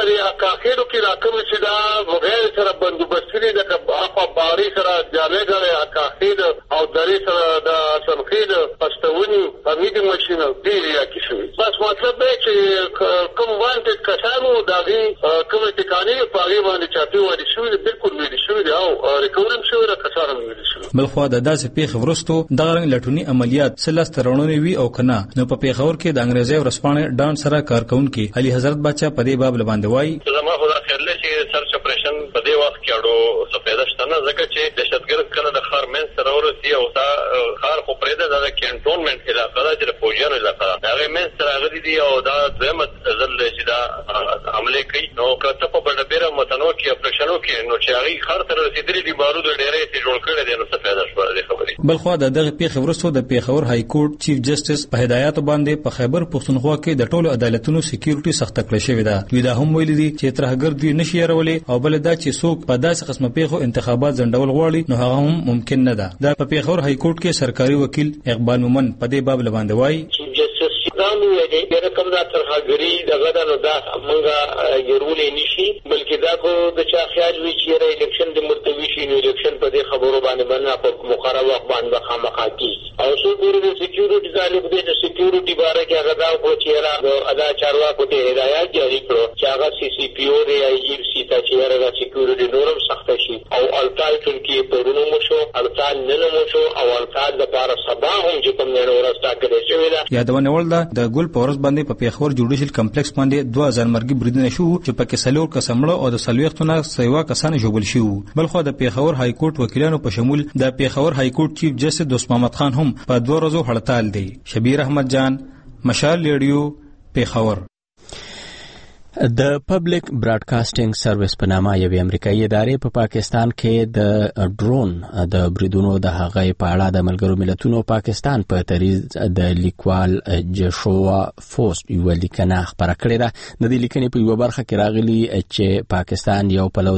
په اکاخیرو کې راکوم چې دا بغیر سره بندوبستي دي د اخوا باري سره جامې اکاخیر او درې سره د سمخید پښتوني فامیل ماشين دی یا کیشوي بس مطلب دی چې کوم وانټ کسانو داغي کوم ټکانې په هغه باندې چاپی وایي شو بالکل ویل شو دی او ریکورم شو را کسانو ویل شو بلخو د داسې پیښ ورستو دغه رنګ لټونی عملیات سلس ترونی وی او کنه نو په پیښور کې د انګریزي ورسپانې ډان سره کارکونکو علي حضرت بچا په دې باب باندې وایي زما خو دا خیال دی چې سرچ اپریشن په دې وخت کې اړو سفیده شته نه ځکه چې دهشتګرد کله د خار من سره ورسي او دا خار خو پرېده د کینټونمنت علاقه ده چې فوجیانو علاقه ده هغه من سره غلي دي او دا زمت ځل چې دا عمله کوي نو کته په بډبره متنو کې اپریشنو کې نو چې هغه خار تر رسیدلې دي بارود ډېرې ته جوړ کړي دي نو سفیده شوه خبرې بلخو دغه پیښ ورستو د پیښور های کورټ چیف جسټس په هدایت باندې په خیبر پښتونخوا کې د ټولو عدالتونو سکیورټي سخت کړی شوی ده دوی دا هم ویلي دي چې ترهګر دوی نشي يرولې او بل دا چې څوک په داسې قسمه پیښو انتخابات ځنډول غواړي نو هغه هم ممکن نه ده دا په پیښور های کورټ کې سرکاري وکیل اقبال مومن په دې باب باندې وایي دامو یې د رقم دا ترهګری دغه د نو دا منګه يرولې نشي بلکې دا کو د چا خیال وی چې الیکشن د مرتوی شي نو الیکشن په دې خبرو باندې په مقرره وخت باندې خامخاتی او څو ګورو د سکیورټي تعلق دی د سکیورټي باره کې هغه دا کو چې را ادا چارواکو ته هدایت جاری کړو چې هغه سی سی پی او دی ای سی ته چې هغه سکیورټي نورم سخت شي او الټال کې پرونو مو شو الټال نه مو شو او الټال د لپاره سبا هم چې کوم نه ورستا کړی شوی دا یادونه ول د ګل پورس باندې په پیښور جوډیشل کمپلیکس باندې 2000 مرګي بریدونه شو چې په کې سلور کسمړو او د سلويختونه سیوا کسان جوړل شو بلخو د پیښور های کورټ وکیلانو په شمول د پیښور های کورټ چیف جسټس دوست محمد خان هم په 2 ورځو هړتال دی شبیر احمد جان مشال ریډیو پیښور د پبلک براډکاسټینګ سرویس په نامه یوې امریکایي ادارې په پاکستان کې د ډرون د بریدونو د هغې په اړه د ملګرو ملتونو پاکستان په تریز د لیکوال جشوا فوست یو لیکنه خبره کړې ده د دې لیکنې په یو برخه کې راغلي چې پاکستان یو پلو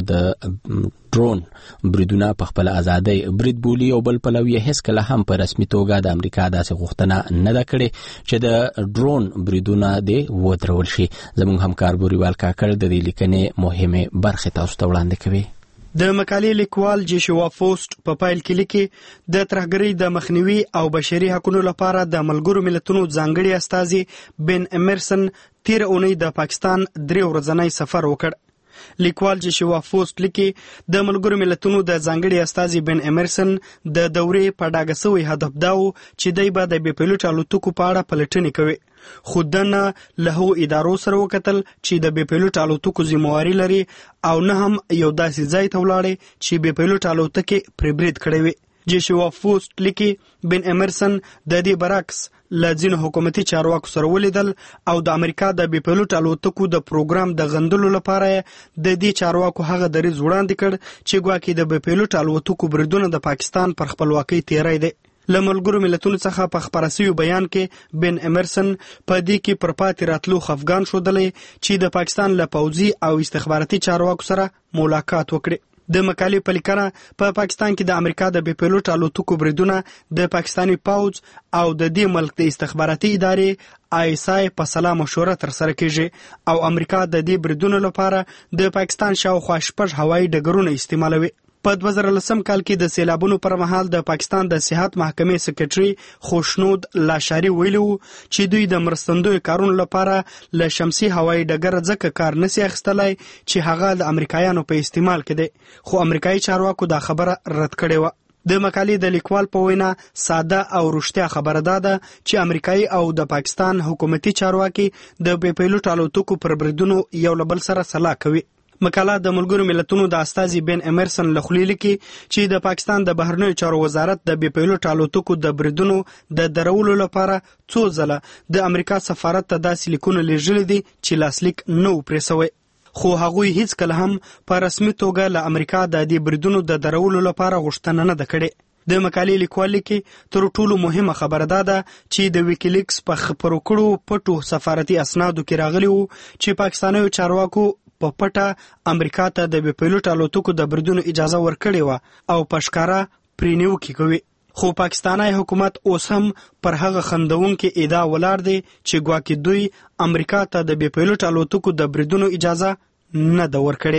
د ډرون بریدونه په خپل ازادۍ برید بولی او بل پلو یې هیڅ کله هم په رسمي توګه د امریکا داسې غوښتنه نه ده کړې چې د ډرون بریدونه دې ودرول شي زموږ همکار بوریوال کاکړ د دې لیکنې مهمه برخه تاسو ته وړاندې کوي د مقالې لیکوال جشوا فوست په پایل کې لیکي د ترهګرۍ د مخنیوي او بشري حقوقو لپاره د ملګرو ملتونو ځانګړي استازي بن امرسن تیر اونۍ د پاکستان 3 ورځنی سفر وکړ لیکوال جشوا فوست لیکي د ملګرو ملتونو د ځانګړي استازي بن امرسن د دورې په ډاګه سوی هدف داو چې دای به د بي پيلوټ الوتکو په اړه پلټنې کوي خو دنه له ادارو سره وکتل چې د بي پيلوټ الوتکو ذمہواری لري او نه هم یو داسې ځای ته ولاړ چې بي پيلوټ الوتکې پربرید کړي وي جشوا فوست لیکي بن امرسن د دې برعکس لازم حکومتي چارواکو سره ولیدل او د امریکا د بي پيلوټ الوتکو د پروګرام د غندلو لپاره د دې چارواکو هغه دریځ وړاندې کړ چې ګواکې د بي پيلوټ الوتکو بریدونه د پاکستان پر خپلواکۍ تیری دی لملګرو ملتونو څخه په خبرسي بیان کې بن امرسن په دې کې پر پاتې راتلو خفګان شودلې چې د پاکستان له پوځي او استخباراتي چارواکو سره ملاقات وکړي د مقالې په لیکنه په پاکستان کې د امریکا د بي پيلوټ الوتکو بریدونه د پاکستاني پوځ او د دې ملک د استخباراتي ادارې ISI په سلا مشوره تر سره کیږي او امریکا د دې بریدونو لپاره د پاکستان شاوخوا 6 هوایي ډګرونه استعمالوي په 2013 کال کې د سیلابونو پر مهال د پاکستان د صحت محکمې سکرټري خوشنود لاشاری ویلو چې دوی د مرستندوی کارونو لپاره له شمسي هوایي ډګر ځکه کار نسی اخیستلای چې هغه د امریکایانو په استعمال کې دی خو امریکایي چارواکو دا خبره رد کړې و د مقالې د لیکوال په وینا ساده او رښتیا خبره ده چې امریکایي او د پاکستان حکومتي چارواکي د بي پيلوټ الوتکو پر بریدونو یو له بل سره سلا کوي مقاله د ملګرو ملتونو د استازي بن امرسن لخوا لیکي چې د پاکستان د بهرنیو چارو وزارت د بي پيلوټ الوتکو د بریدونو د درولو لپاره څو ځله د امریکا سفارت ته داسې لیکونه لیږلي دي چې لاسلیک نه پرېسوي خو هغوی هیڅ کله هم په رسمي توګه له امریکا د دې بریدونو د درولو لپاره غوښتنه نه ده کړې د مقالې لیکوال کې تر ټولو مهمه خبره ده چې د ویکیلیکس په خبرو کړو پټو سفارتي اسنادو کې راغلی وو چې پاکستاني چارواکو په پټه امریکا ته د بي پيلوټ الوتکو د بریدونو اجازه ورکړې و او پښکارا پرینیو کې کوي خو پاکستاني حکومت اوس هم پر هغه خندونکو ادعا ولاړ دی چې ګواکې دوی امریکا ته د بي پيلوټ الوتکو د بریدونو اجازه نه د ورکړې.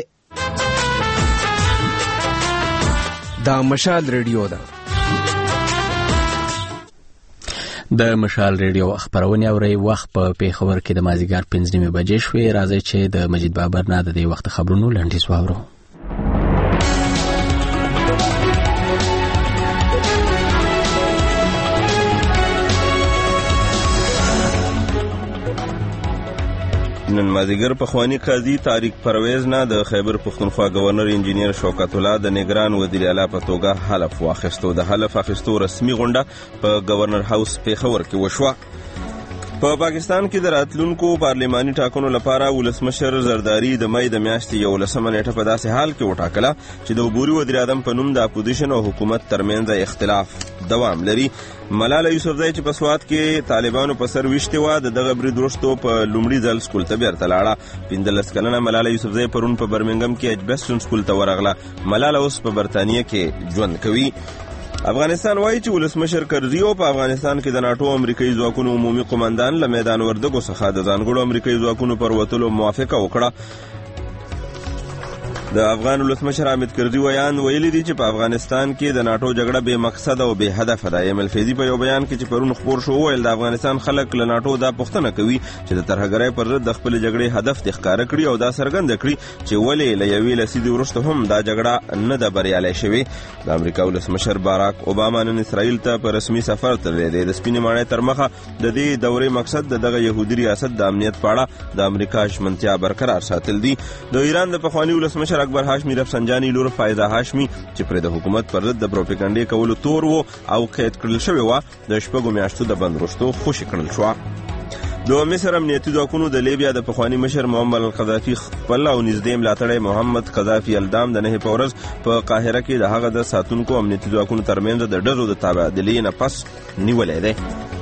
دا مشال ریډیو ده. د مشال ریډیو خبرونه اوري. وخت په پیښور کې د مازیګر 5 بجې شوې. راځي چې د مجید بابر نه د دې وخت خبرونو لنډیز واورو. نن مازیګر پخوانی قاضي طارق پرویز نه د خیبر پختونخوا گورنر انجینیر شوکت الله د نگران وزیر اعلی په توګه حلف واخیستو. د حلف اخیستو رسمي غونډه په گورنر هاوس پیښور کې وشوه. په پاکستان کې د راتلونکو پارلماني ټاکنو لپاره ولسمشر زرداری د مې د میاشتې 11 نیټه په داسې حال کې وټاکله چې د عبوري وزیر اعظم په نوم د اپوزیشن او حکومت ترمنځ اختلاف دوام لري. ملاله یوسفزۍ چې په سوات کې طالبانو په سر وشته و دغه برید وروسته په لومړي ځل سکول ته بیرته لاړه. 15 کلنه ملاله یوسفزۍ پرون په برمنګم کې اجبسټن سکول ته ورغله. ملاله اوس په برتانیه کې ژوند کوي. افغانستان وایي چې ولسمشر کرزي او په افغانستان کې د ناتو امریکایي ځواکونو عمومي قومندان له میدان وردګو څخه د ځانګړو امریکایي ځواکونو پر وتلو موافقه وکړه. د افغان ولسمشر حامد کرزي ویلي دي چې په افغانستان کې د ناتو جګړه بې مقصد او بې هدف ده. ایمل فیضي په یو بیان کې چې پرون خبر شو ویل د افغانستان خلک له ناتو دا پوښتنه کوي چې د ترهګرۍ پر ضد د خپل جګړې هدف د ښکار کړي او دا څرګند کړي چې ولې له یوې لسیدې وروسته هم دا جګړه نه ده بریالۍ شوې. د امریکا ولسمشر باراک اوباما نن اسرائیل ته په رسمي سفر تللی دی. د سپینې ماڼۍ تر مخه د دې دورې مقصد دغه يهودي ریاست د امنیت په اړه د امریکا ژمنتیا برقرار ساتل دي. د ایران د پخوانی ولسمشر اکبر هاشمي رفسنجاني لور فایزه هاشمي چې پر د حکومت پر ضد د پروپاګاندا کولو تور وو او قید کړل شوی و د شپږو میاشتو د بند وروسته خوشی کړل شو. د مصر امنیتي ځواکونو د لیبیا د پخوانی مشر معمر القذافي خپل او نږدې ملاتړی محمد قذافي الدام د 9 ورځ په قاهره کې د هغه د ساتونکو امنیتي ځواکونو ترمنځ د ډزو د تبادلې نه پس نیولې ده.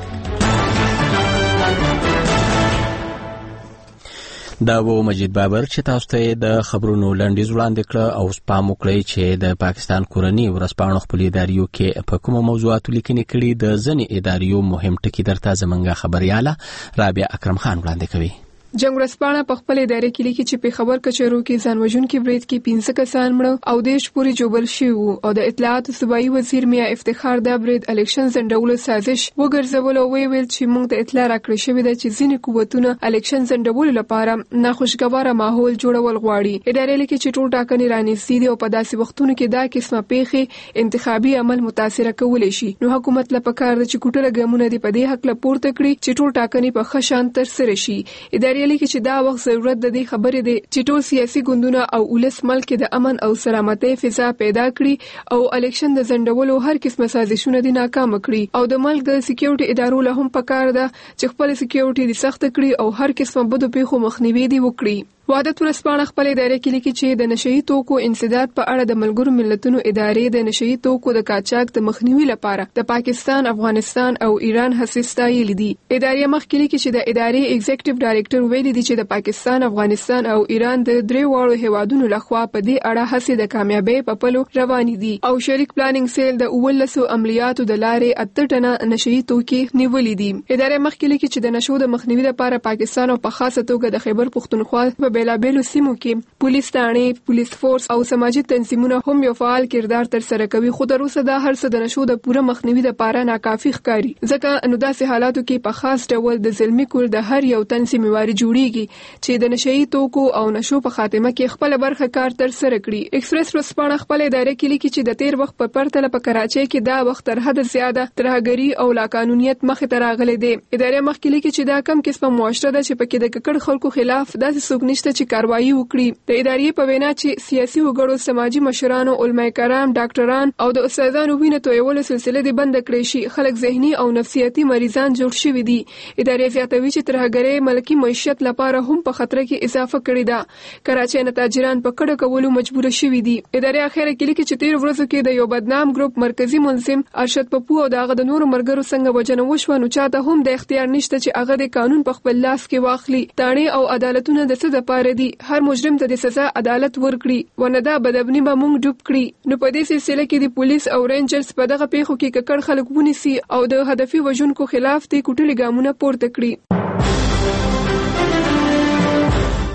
دا و مجید بابر چې تاسو ته د خبرونو لنډیز وړاندې کړ او سپام وکړئ چې د پاکستان کورنۍ ورځپاڼو خپل اداریو کې په کومو موضوعاتو لیکنې کړي. د ځینې اداریو مهم ټکي درته زمونږ خبرياله رابعه اکرم خان وړاندې کوي. جنگ ورځپاڼه په خپل ادارې کې لیکي چې په خبر کچرو کې ځانوژونکي برید کې 15 کسان مړ او دیش پوری جوړل شوی او د اطلاعات صوبایي وزیر میا افتخار د برید الیکشن زندولو سازش وګرځول او ویل چې موږ ته اطلاع راکړې شوې ده چې ځینې قوتونه الیکشن زندولو لپاره ناخوشګواره ماحول جوړول غواړي. ادارې لیکي چې ټول ټاکنې رانیسي دي او په داسې وختونو کې دا قسمه پیښې انتخابي عمل متاثر کولای شي. نو حکومت لپاره کار د چکوټه ګامونه دی په دې حق لپاره کړی چې ټول ټاکنې په خشان تر سره شي. ادارې لیکي چې دا وخت ضرورت د دې خبرې دی چې ټول سیاسي ګوندونه او ولس ملک د امن او سلامتۍ فضا پیدا کړي او الیکشن د ځنډولو هر قسمه سازشونه دي ناکام کړي او د ملک د سکیورټي ادارو له هم پکار ده چې خپل سکیورټي دي سخت کړي او هر قسمه بدو پیښو مخنیوي دي وکړي. وحدت ورځپاڼه خپل ادارې کې لیکي چې د نشئی توکو انسداد په اړه د ملګرو ملتونو ادارې د نشئی توکو د قاچاق د مخنیوي لپاره د پاکستان، افغانستان او ایران هڅې ستایلې دي. ادارې مخکې لیکي چې د ادارې ایگزیکټیو ډایریکټر ویلي دی چې د پاکستان، افغانستان او ایران د درې واړو هیوادونو لخوا په دې اړه هڅې د کامیابی په پلو روانې دي او شریک پلانینګ سیل د 19 عملیاتو د لارې 8 ټنه نشئی توکي نیولې دي. ادارې مخکې لیکي چې د نشو د مخنیوي لپاره پاکستان او په خاصه توګه د خیبر پختونخوا په بیلابېلو سیمو کې پولیس ټاڼې، پولیس فورس او سماجي تنظیمونه هم یو فعال کردار تر سره کوي. خو تر اوسه دا هر څه د نشو د پوره مخنیوي لپاره ناکافي ښکاري. ځکه نو داسې حالاتو کې په خاص ډول د ظلمي کول د هر یو تن ذمہواری جوړیږي چې د نشئی توکو او نشو په خاتمه کې خپل برخه کار تر سره کړي. ایکسپریس ورځپاڼه خپل ادارې کې لیکي چې د تیر وخت په پرتله په کراچۍ کې دا وخت تر حد زیاته ترهګری او لاقانونیت مخې ته راغلي دي. ادارې مخکې لیکي چې دا کم قسمه معاشره ده چې پکې د ککړ خلکو خلاف داسې څوک نشته چې کاروایی وکړي. د ادارې په وینا چې سیاسي وګړو، سماجي مشرانو، علماء کرام، ډاکټران او د استادانو وینه تویولو سلسله دې بند کړې شي. خلک ذهني او نفسیاتي مریضان جوړ شوي دي. ادارې زیاتوي چې ترهګری ملکی معیشت لپاره هم په خطر کې اضافه کړې ده. کراچۍ نه تاجران په کډه کولو مجبور شوي دي. ادارې اخیره کې لیکي چې تیر ورځو کې د یو بدنام ګروپ مرکزی ملزم ارشد پپو او دغه د نورو مرګرو څنګه وجنه وشو نو چاته هم د اختیار نشته چې هغه د قانون په خپل لاس کې واخلي. تاڼې او عدالتونه د څه لپاره دي؟ هر مجرم ته د سزا عدالت ورکړي ونه دا بدبني به موږ ډوب کړي. نو په دې سلسله کې د پولیس او رینجرز په دغه پیښو کې ککړ خلک ونیسي او د هدفي وژونکو خلاف د کوټلي ګامونه پورته کړي.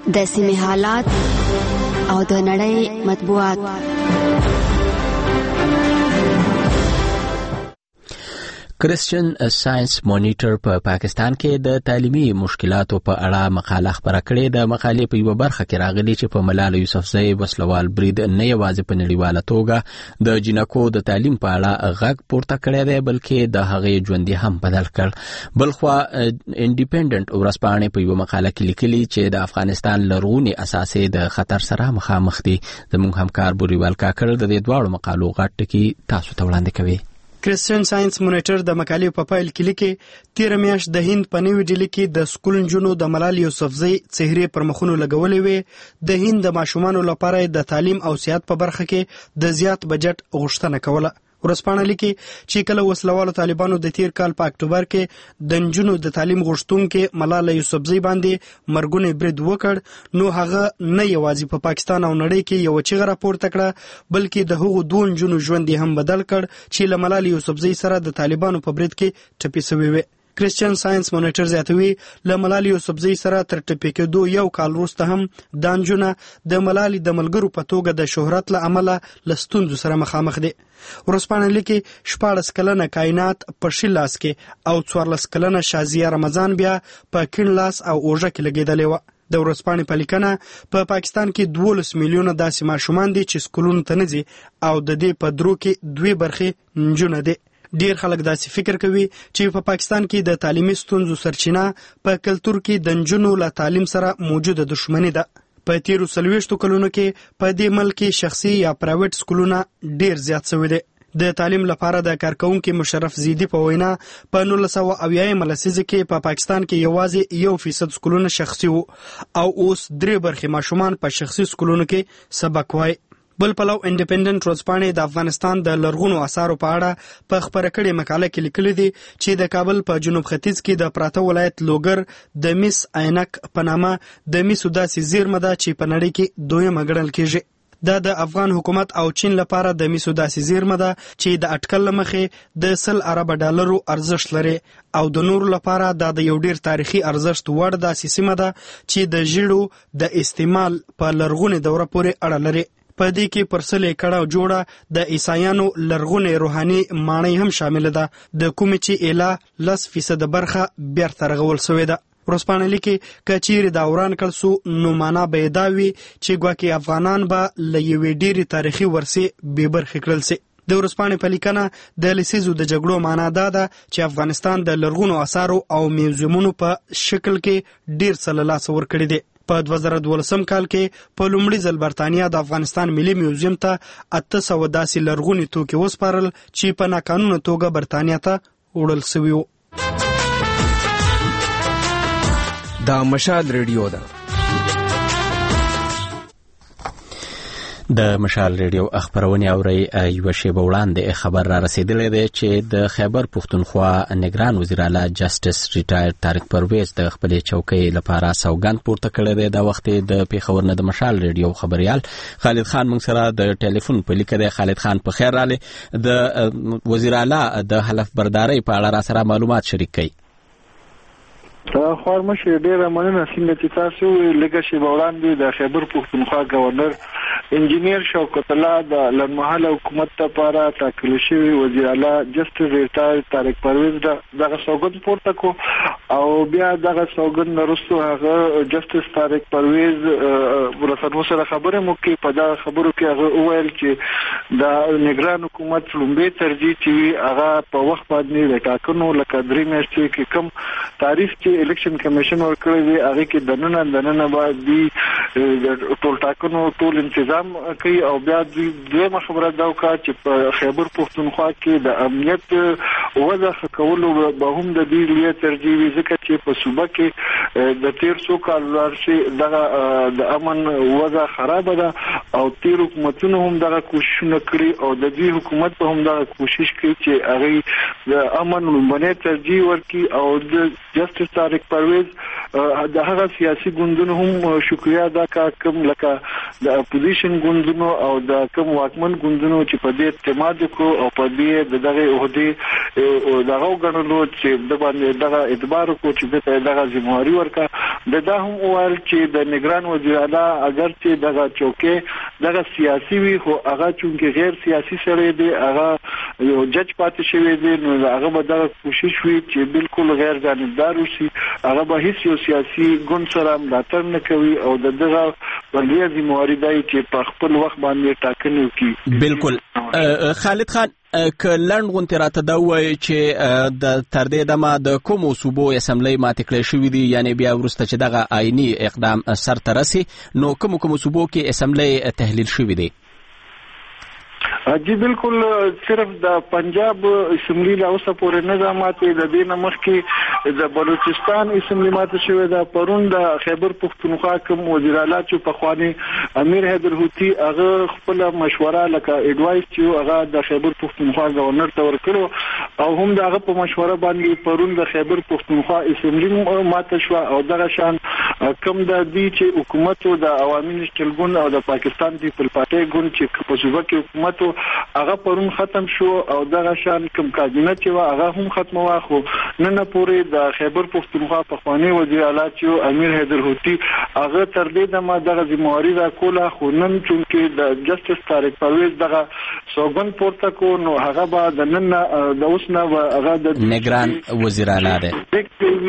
د سیمې حالات او د نړۍ مطبوعات. کرسچن ساينس مونیټر په پاکستان کې د تعلیمي مشکلاتو په اړه مقاله خبره کړې. د مقالې په یو برخه کې راغلي چې په ملاله یوسفزۍ وسلوال برید نه یوازې په نړیواله توګه د جنکو د تعلیم په اړه غږ پورته کړی دی بلکې د هغې ژوندي هم بدل کړ. بلخوا انډیپندنت ورځپاڼې په یو مقاله کې لیکلي چې د افغانستان لرغوني اساسې د خطر سره مخامخ دي. زموږ همکار بوریوال کاکړ د دې دواړو مقالو غټ ټکي تاسو ته وړاندې کوي. کرسچن ساينس مونیټر د مقالې په پایل کې لیکي 13 میاشت د هند په نیو ډیلی کې د سکول نجونو د ملاله یوسفزۍ څهرې پر مخونو لګولې وې. د هند د ماشومانو لپاره د تعلیم او صحت په برخه کې د زیات بجټ غوښتنه کوله. ورځپاڼه لیکي چې کله وسلوالو طالبانو د تیر کال په اکتوبر کې د نجونو د تعلیم غوښتونکو ملاله یوسفزۍ باندې مرګونی برید وکړ نو هغه نه یوازې په پاکستان او نړۍ کې یو چیغه راپورته کړه بلکې د هغو دوه نجونو ژوند هم بدل کړ چې له ملاله یوسفزۍ سره د طالبانو په برید کې ټپي شوې وې. کرسچن ساينس مونیټر زیاتوي له ملاله یوسفزۍ سره تر ټپي کېدو یو کال وروسته هم دا نجونه د ملالې د ملګرو په توګه د شهرت له امله له ستونزو سره مخامخ دي. ورځپاڼه لیکي 14 کلنه کائنات په شل لاس کې او 14 کلنه شازیه رمضان بیا په کیڼ لاس او اوژه کې لګېدلې وه. د ورځپاڼې په لیکنه په پاکستان کې 12 میلیونه داسې ماشومان دي چې سکولونو ته نه ځي او د دې په درو کې 2 برخې نجونه دي. ډیر خلک داسې فکر کوي چې په پاکستان کې د تعلیمي ستونزو سرچینه په کلتور کې د نجونو له تعلیم سره موجوده دښمني ده. په تیرو 40 کلونو کې په دې ملک کې شخصي یا پرایویټ سکولونه ډیر زیات شوي دي. د تعلیم لپاره د کارکونکو مشرف زیدی په وینا په 1980 لسیزه کې په پاکستان کې یوازې 1% سکولونه شخصي وو او اوس 3 برخې ماشومان په شخصي سکولونو کې سبق وایي. بل پلو انډیپندنت ورځپاڼې د افغانستان د لرغونو آثارو په اړه په خبره کړې مقاله کې لیکلي دي چې د کابل په جنوب ختیځ کې د پراته ولایت لوګر د میس عینک په نامه د میسو داسې زیرمه ده چې په نړۍ کې دویمه ګڼل کېږي. دا د افغان حکومت او چین لپاره د میسو داسې زیرمه ده چې د اټکل مخې د 100 ارب ډالرو ارزښت لري او د نور لپاره دا د یو ډیر تاریخي ارزښت وړ داسې سیمه ده چې د ژیړو د استعمال په لرغونې دوره پورې اړه لري. په دې کې پر 100 ایکړه جوړه د عیسایانو لرغونې روحاني ماڼۍ هم شامل ده د کومې چې اله 10% برخه بیرته رغول شوې ده. ورځپاڼه لیکي که چیرې دا وران کړل سو نو معنا به دا وي چې ګواکې افغانان به له یوې ډېرې تاریخي ورثې بې برخې کړل سي. د ورځپاڼې په لیکنه د لسیزو د جګړو معنا دا ده چې افغانستان د لرغونو آثارو او میوزیمونو په شکل کې ډېر څه له لاسه ورکړي دي. په 2012 کال کې په لومړي ځل برتانیا د افغانستان ملي میوزیم ته 800 داسې لرغوني توکي وسپارل چې په ناقانونه توګه برتانیا ته وړل شوي وو. دا مشال ریډیو ده. د مشال ریډیو خبرونه اوري. یو شیبه وړاندې خبر را رسیدلی دی چې د خیبر پښتونخوا نگران وزیر اعلی جسټس ریټایر طارق پرویز د خپل چوکۍ لپاره سوګند پورته کړی دی. دا وخت د پیښور نه د مشال ریډیو خبريال خالد خان موږ سره د ټلیفون په لیکه دی. خالد خان په خیر رالی. د وزیر اعلی د حلف بردارۍ په اړه را سره معلومات شریک کړئ. خورمشه ډیره مننه. څنګه چې تاسو لږه شی وړاندې د خیبر پښتونخوا گورنر انجینیر شوکت الله د لنمحل حکومت لپاره ټاکل شوی وزیر اعلی جسټس ریټایر طارق پرویز دغه سوګند پورته کو او بیا دغه سوګند وروسته هغه جسټس طارق پرویز ورسره سره خبره مو کې په دا خبرو کې هغه وویل چې د نگران حکومت لومبه ترجیح چې هغه په وخت باندې د ټاکنو لکه درې میاشتې کې کم تاریخ چې الیکشن کمیشن ورکړی دی هغه کې دننه باندې ټول ټاکنو ټول تنظیم کوي او بیا دویمه خبره دا وکړه چې په خیبر پښتونخوا کې د امنیت وضع کولو به هم د دې لوی ترجیح وي ځکه چې په صوبه کې د 1300 کال ورشي دغه د امن وضع خراب ده او تیر حکومتونو هم دغه کوششونه کړی او د دې حکومت په هم دغه کوشش کوي چې هغه د امن لومړنۍ ترجیح ورکړي او د جسټس طارق پرویز د هغه سیاسي ګوندونو هم شکریا ادا کوم لکه د اپوزیشن ګوندونو او د کوم واکمن ګوندونو چې په دې اعتماد وکړو او په دې دغه عہده دغه غنلو چې د باندې دغه اعتبار کو چې دغه ذمہواری ورکا دا هم وویل چې د نگران وزیر اعلی اگر چې دغه چوکې دغه سیاسي وي خو هغه چونکه غیر سیاسي سره دی هغه یو جج پاتې شوی دی نو هغه به دغه کوشش وي چې بالکل غیر جانبدار وشي هغه به هیڅ یو سیاسي ګوند سره ملاتړ نه کوي او دغه بلیا ذمہواری دی چې په خپل وخت باندې ټاکنې وکړي. بالکل خالد خان که لنډ غونډه راته دا وایي چې د تر دې دمه د کومو صوبو اسمبلی ماتې کړې شوې دي یعنی بیا وروسته چې دغه آئینی اقدام سر ته رسي نو کومو صوبو کې اسمبلی تحلیل شوې دي؟ جی بالکل صرف د پنجاب اسمبلی لا اوسه پورې نظامات د دې مخکې د بلوچستان اسمبلی ماته شوې ده پرون د خیبر پختونخوا کوم وزیر اعلی چې په خواني امیر حیدر هوتی هغه خپل مشوره لکه اډوایس چې هغه د خیبر پختونخوا گورنر ته ورکړو او هم دغه په مشوره باندې پرون د خیبر پختونخوا اسمبلی ماته شو او دغه شان کوم د دې چې حکومت او د عوامي نشټل ګوند او د پاکستان پیپل پارټي ګوند چې په صوبه کې حکومت هغه پرون ختم شو او دغه شان کوم کابینه چې هغه هم ختم واخو نن پورې د خیبر پختونخوا په خواني وزیر اعلی چې امیر حیدر هوتی هغه تر دې دمه دغه ذمہواری را کوله خو نن چې د جسټس طارق پرویز دغه سوګن پورته کو نو هغه به د نن د اوسنه هغه د نگران وزیر اعلی ده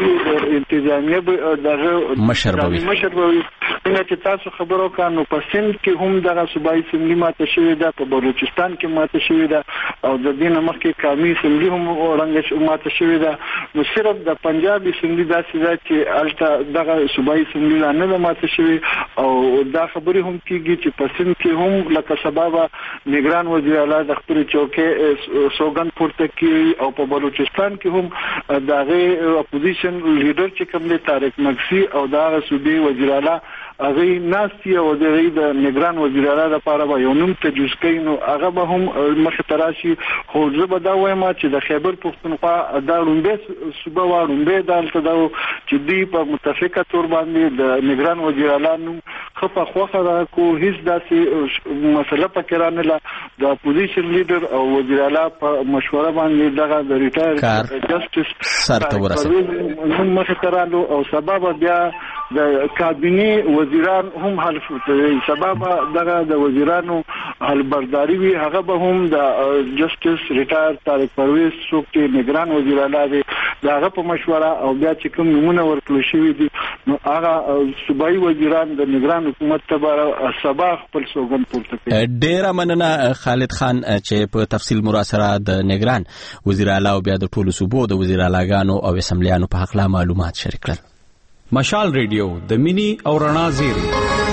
انتظامیه دغه مشر بوي چې تاسو خبرو کانو په سند کې هم دغه صوبایي اسمبلی ماته شوې ده په بلوچستان کې ماته شوې ده او د دې مخکې قومي اسمبلی هم ورنګ ماته شوې ده نو صرف د پنجاب اسمبلی داسې ده چې الته دغه صوبایي اسمبلی نه ماته شوې او دا خبرې هم کیږي چې په سند کې هم لکه سبب نگران وزیر اعلی د خپل چوکې سوګن پورته کوي او په بلوچستان کې هم دغه اپوزیشن لیډر چې کوم دی طارق مکسی او دغه صوبایي وزیر اعلی هغه ناسي او د نگران وزیر اعلی لپاره به یو نوم تجویز کوي نو هغه به هم مخ تراشي خو زه به دا وایم چې د خیبر پختونخوا د لومبه صوبه و لومبه دالته دا چې دی په متفقه تور باندې د نگران وزیر اعلی نوم خپه خوخه را کو هیڅ داسې مسله پکې رانه د اپوزیشن لیډر او وزیر اعلی په مشوره باندې دغه د ریټایر جسټس سر ته ورسېد مخ ترالو او سبب بیا د کابینه وزیران هم حلف کوي سبب دغه د وزیرانو حلبرداري وی هغه به هم د جسټس ریټایر طارق پرویز څوک نگران وزیر اعلی دی دغه په مشوره او بیا چې کوم نمونه ورکړل شوی دي نو هغه صوبایي وزیران د نگران حکومت ته سبا خپل سوګن پورته کوي. ډیره مننه خالد خان چې په تفصیل مراسره د نگران وزیر اعلی او بیا د ټولو صوبو د وزیر اعلیګانو او اسمبلیانو په حق لا معلومات شریک کړل. مشال ریډیو د مینی او رڼا زیری.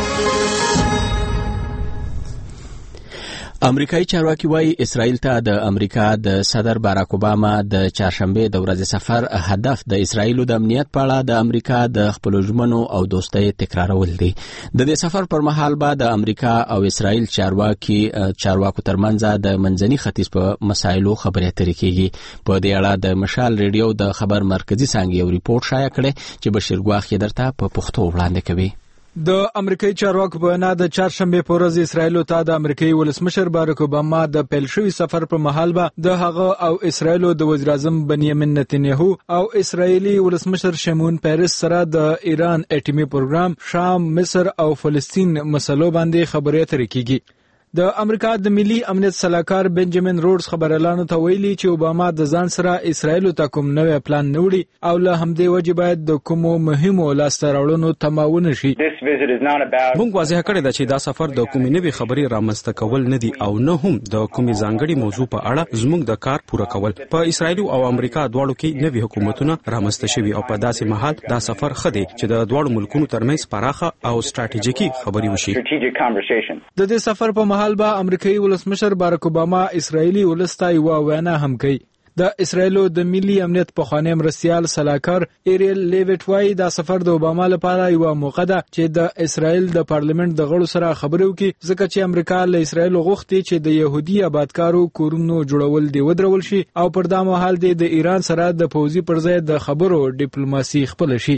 امریکایي چارواکي وايي اسرائیل ته د امریکا د صدر باراک اوباما د چهارشنبه د ورځې سفر هدف د اسرائیل د امنیت په اړه د امریکا د خپل ژمنو او دوستۍ تکرارول دي. د دې سفر پر مهال به د امریکا او اسرائیل چارواکو ترمنځ د منځني ختیځ په مسایلو خبرې اترې کیږي. په دې اړه د مشال ریډیو د خبر مرکزی څنګه یو ریپورت شایع کړي چې بشیر ګواخ یې درته په پښتو وړاندې کوي. د امریکایي چارواکو په وینا د چهارشنبه په ورځ اسرائیل ته د امریکایي ولسمشر باراک اوباما د پیل شوی سفر په مهال به د هغه او اسرائیل د وزیر اعظم بنیامین نتنیاهو او اسرائیلي ولسمشر شمون پیرس سره د ایران اټومي پروګرام، شام، مصر او فلسطین مسلو باندې خبرې اترې کیږي. د امریکا د ملي امنیت صلاحکار بنجامین روډز خبريالانو ته ویلي چې اوباما د ځان سره اسرائیل ته کوم نوې پلان نه وړي او له همدې وجې باید د کومو مهمو لاسته راوړنو تماون شي. موږ واضح کړی دا چې دا سفر د کومې نوې خبرې رامنځته کول نه دي او نه هم د کومې ځانګړي موضوع په اړه زموږ د کار پوره کول. په اسرائیل او امریکا دواړو کې نوې حکومتونه رامنځته شوي او په داسې مهال دا سفر خدي چې د دواړو ملکونو ترمنځ پراخه او ستراتیژیکي خبرې وشي. د دې سفر په مهال به امریکایي ولسمشر باراک اوباما اسرائیلي ولستا یو وینا هم کوي. د اسرائیلو د ملي امنیت په خوانی مرستيال صلاحکار ایریل لیویټ وايي دا سفر د اوباما لپاره یو موقع ده چې د اسرائیل د پارلیمنت د غړو سره خبرې وکړي ځکه چې امریکا له اسرائیل غوښتي چې د يهودي آبادکارو کورونو جوړول دی ودرول شي او پر دا مهال د ایران سره د پوځي پرځای د خبرو ډیپلوماسي خپل شي.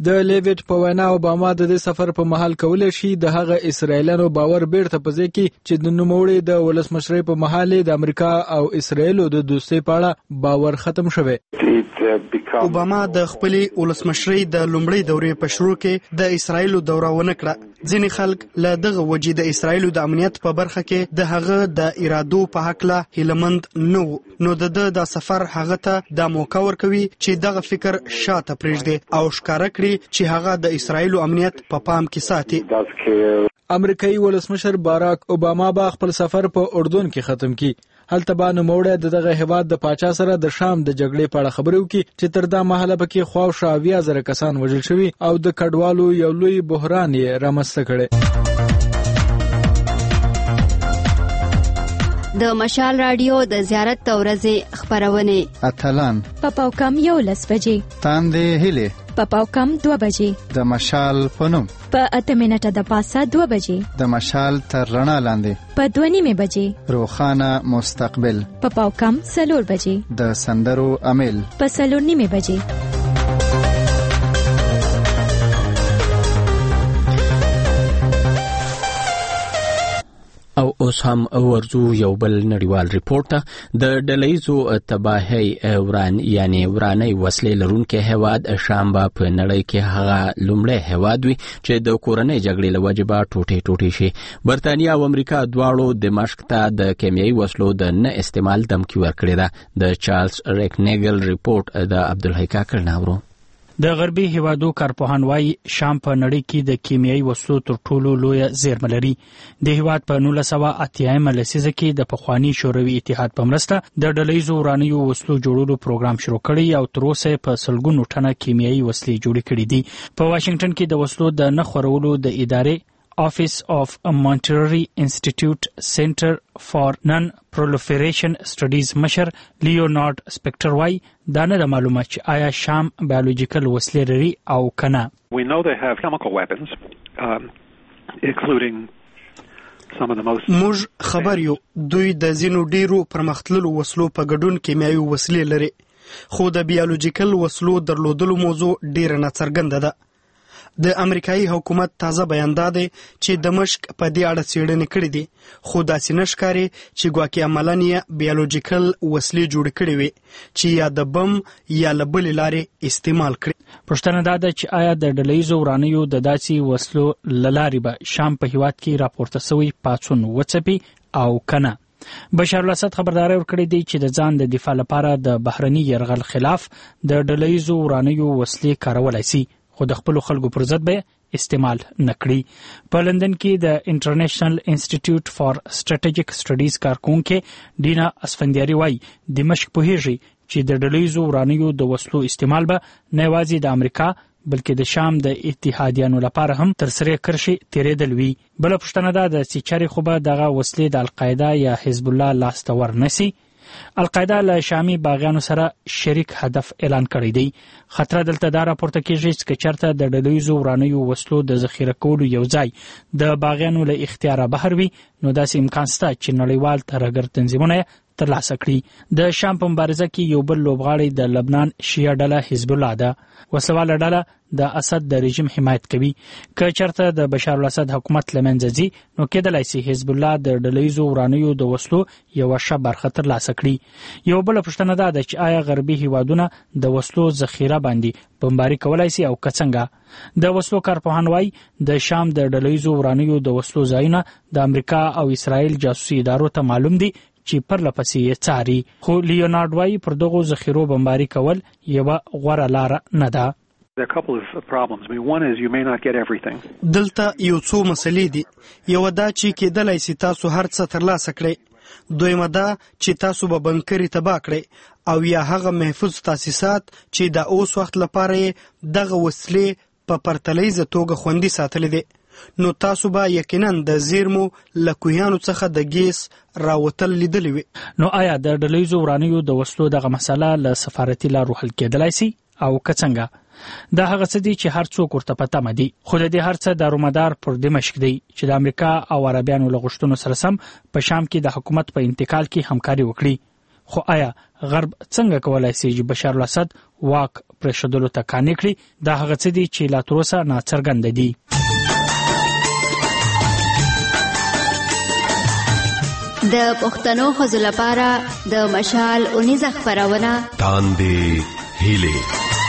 د لیویټ په وینا اوباما د دې سفر په محل کولای شي د هغه اسرایلیانو باور بیرته پځي کې چې د نوموړي د ولسمشرۍ په محل د امریکا او اسرایل د دوستۍ په اړه باور ختم شوی. اوباما د خپل ولسمشرۍ د لومړۍ دورې په شروع کې د اسرایل دوره ونه کړه. ځینې خلک له دغه وجې د اسرایل د امنیت په برخه کې د هغه د ارادو په حق له هیلمند نو د سفر هغه ته د موقع ورکوي چې دغه فکر شاته پرېږدي او ښکاره کړي چې هغه د اسرایل امنیت په پام کې ساتي. امریکایي ولسمشر باراک اوباما به خپل سفر په اردن کې ختم کړي. هلته به نوموړی دغه هیواد د پاچا سره د شام د جګړې په اړه خبرې وکړي چې تر دا مهاله پکې خواوشا 20,000 کسان وژل شوي او د کډوالو یو لوی بحران یې رامنځته کړی. د مشال رادیو د زیارت ورځې خبرونه اتلان په پاوکم 11 بجې تاندې هله په پاوکم 2 بجې د مشال پنوم په 8 منټه د پاسه 2 بجې د مشال تر رڼا لاندې په 2:30 بجې روخانه مستقبل په پاوکم 4 بجې د سندرو امیل په 4:30 بجې. او اوس هم ورزو یو بل نړیوال ریپورت ته. د ډلهیزو تباهۍ ورانۍ وسلې لرونکي هیواد شام به په نړۍ کې هغه لومړی هیواد وي چې د کورنۍ جګړې له وجې به ټوټې شي. برتانیا او امریکا دواړو دمشق ته د کیمیاوي وسلو د نه استعمال دمکي ورکړې ده. د چارلز ریکنیګل ریپورت د عبدالحی کاکړ ناورو. د غربي هیوادو کارپوهان وايي شام په نړۍ کې د کیمیاوي وسلو تر ټولو لویه زیرمه لري. د هیواد په 1980 لسیزه کې د پخوانی شوروي اتحاد په مرسته د ډلهیزو ورانیو وسلو جوړولو پروګرام شروع کړی او تر اوسه په سلګونو ټنه کیمیاوي وسلې جوړې کړې دي. په واشنگټن کې د وسلو د نه خورولو د ادارې Office of Monterey Institute Center for Non-Proliferation Studies مشر لیونارد سپیکټر وای دا نه معلومه چې آیا شام بایولوژیکل وسلې لري او کنه. We know they have chemical weapons including some of the most موږ خبر یو دوی د زینو ډیرو پرمختللو وسلو په ګډون کیمیاوي وسلې لري خو د بایولوژیکل وسلو درلودلو موضوع ډیره ناڅرګنده ده. د امریکایي حکومت تازه بیان داده چې دمشق په دې اړه څېړنې کړې دي خو داسې نشکاري چې ګواکې عملاً یې بایولوژیکل وسلې جوړې کړې وي چې یا د بم یا له بلې لارې استعمال کړي. پوښتنه دا ده چې آیا د ډلهیزو ورانیو د داسې وسلو له لارې به شام په هیواد کې راپورته سوی پاڅون وڅپي او کنه. بشار الاسد خبرداری ورکړې دی چې د ځان د دفاع لپاره د بهرني یرغل خلاف د ډلهیزو ورانیو وسلې کارولای شي خو د خپل خلکو پر ضد به استعمال نکړي. په لندن کې د انټرنیشنل انسټیټیوټ فار سټریټیجیک سټډیز کارکونکې ډینا اسفندیاری وای دمشق په هیږي چې د ډلهیزو ورانیو د وسلو استعمال به نه یوازې د امریکا بلکې د شام د اتحادیانو لپاره هم تر سره کرشي تیرېدل وی. بل پښتنه ده د سچاري خو به دغه وسلې د القاعده یا حزب الله لاس ته ورنسي. القاعده له شامي باغیانو سره شریک هدف اعلان کړی دی. خطر دلته دا راپورته کیږي چې چرته د ډلهیزو ورانیو وسلو د ذخیره کولو یو ځای د باغیانو له اختیاره بهر وي نو داسې امکان شته چې نړیوال ترهګر تنظیمونه ترلاسه کړي. د شام په مبارزه کې یو بل لوبغاړی د لبنان شیعه ډله حزب الله ده. وسواله ډله د اسد د رژیم حمایت کوي. که چرته د بشار الاسد حکومت لمنځه ځي نو کېدلای شي حزب الله د ډلهیزو ورانیو د وسلو یو ښه برخه ترلاسه کړي. یو بل پوښتنه ده چې آیا غربي هیوادونه د وسلو ذخیره باندې بمباري کولای شي او که څنګه. د وسلو کارپوهان وای د شام د ډلهیزو ورانیو د وسلو ځایونه د امریکا او اسرائیل جاسوسي ادارو ته معلوم دي چې پر لپسې یې څاري. خو لیونارد وای پر دغه ذخیرو بمباري کول یو غوره لار نه ده. There are a couple of problems. I mean, one is you may not get everything. دلته یو څو مسلې دي. یو دا چې کېدلای شي تاسو هر څه ترلاسه کړئ. دویمه دا چې تاسو به بنکري تباه کړئ او یا هغه محفوظ تاسیسات چې د اوس وخت لپاره دغه وسلې په پرتلیزه توګه خوندي ساتلې دي. نو تاسو به یقینا د زیرمو له کوهیانو څخه د ګیس راوتل لیدلی وي. نو آیا د ډلهیزو ورانیو د وسلو دغه مسله له سفارتي لارو حل کېدلای شي او که څنګه؟ دا هغه څه دي چې هر څوک ورته پته مدي. خو د دې هر څه دارومدار پر دمشق دی چې د امریکا او عربیانو له غوښتنو سره سم په شام کې د حکومت په انتقال کې همکاري وکړي. خو آیا غرب څنګه کولای شي چې بشار الاسد واک پرېښودلو ته قانع کړي؟ دا هغه څه دي چې لا تر اوسه ناڅرګنده دي. د پښتنو ښځو لپاره د مشال اونیزه خپرونه تاندې هیلې.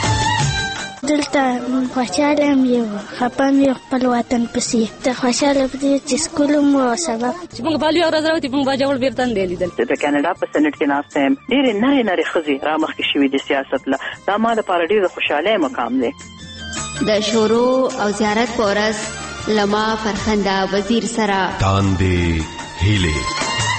دلته خوشاله یم خپه مې خپل وطن پسې ته خوشاله پدې چې سکول مو سبب چې موږ بالي اور راځو چې موږ باجوړ بیرته نه لیدل. د کاناډا په سېنات کې ناست یم ډېر نری ښځې را مخکې شوي د سیاست له دا ما لپاره ډېر خوشاله مقام دی. د شورو او زیارت په ورځ لما فرخنده وزیر سره تاندې هیلې.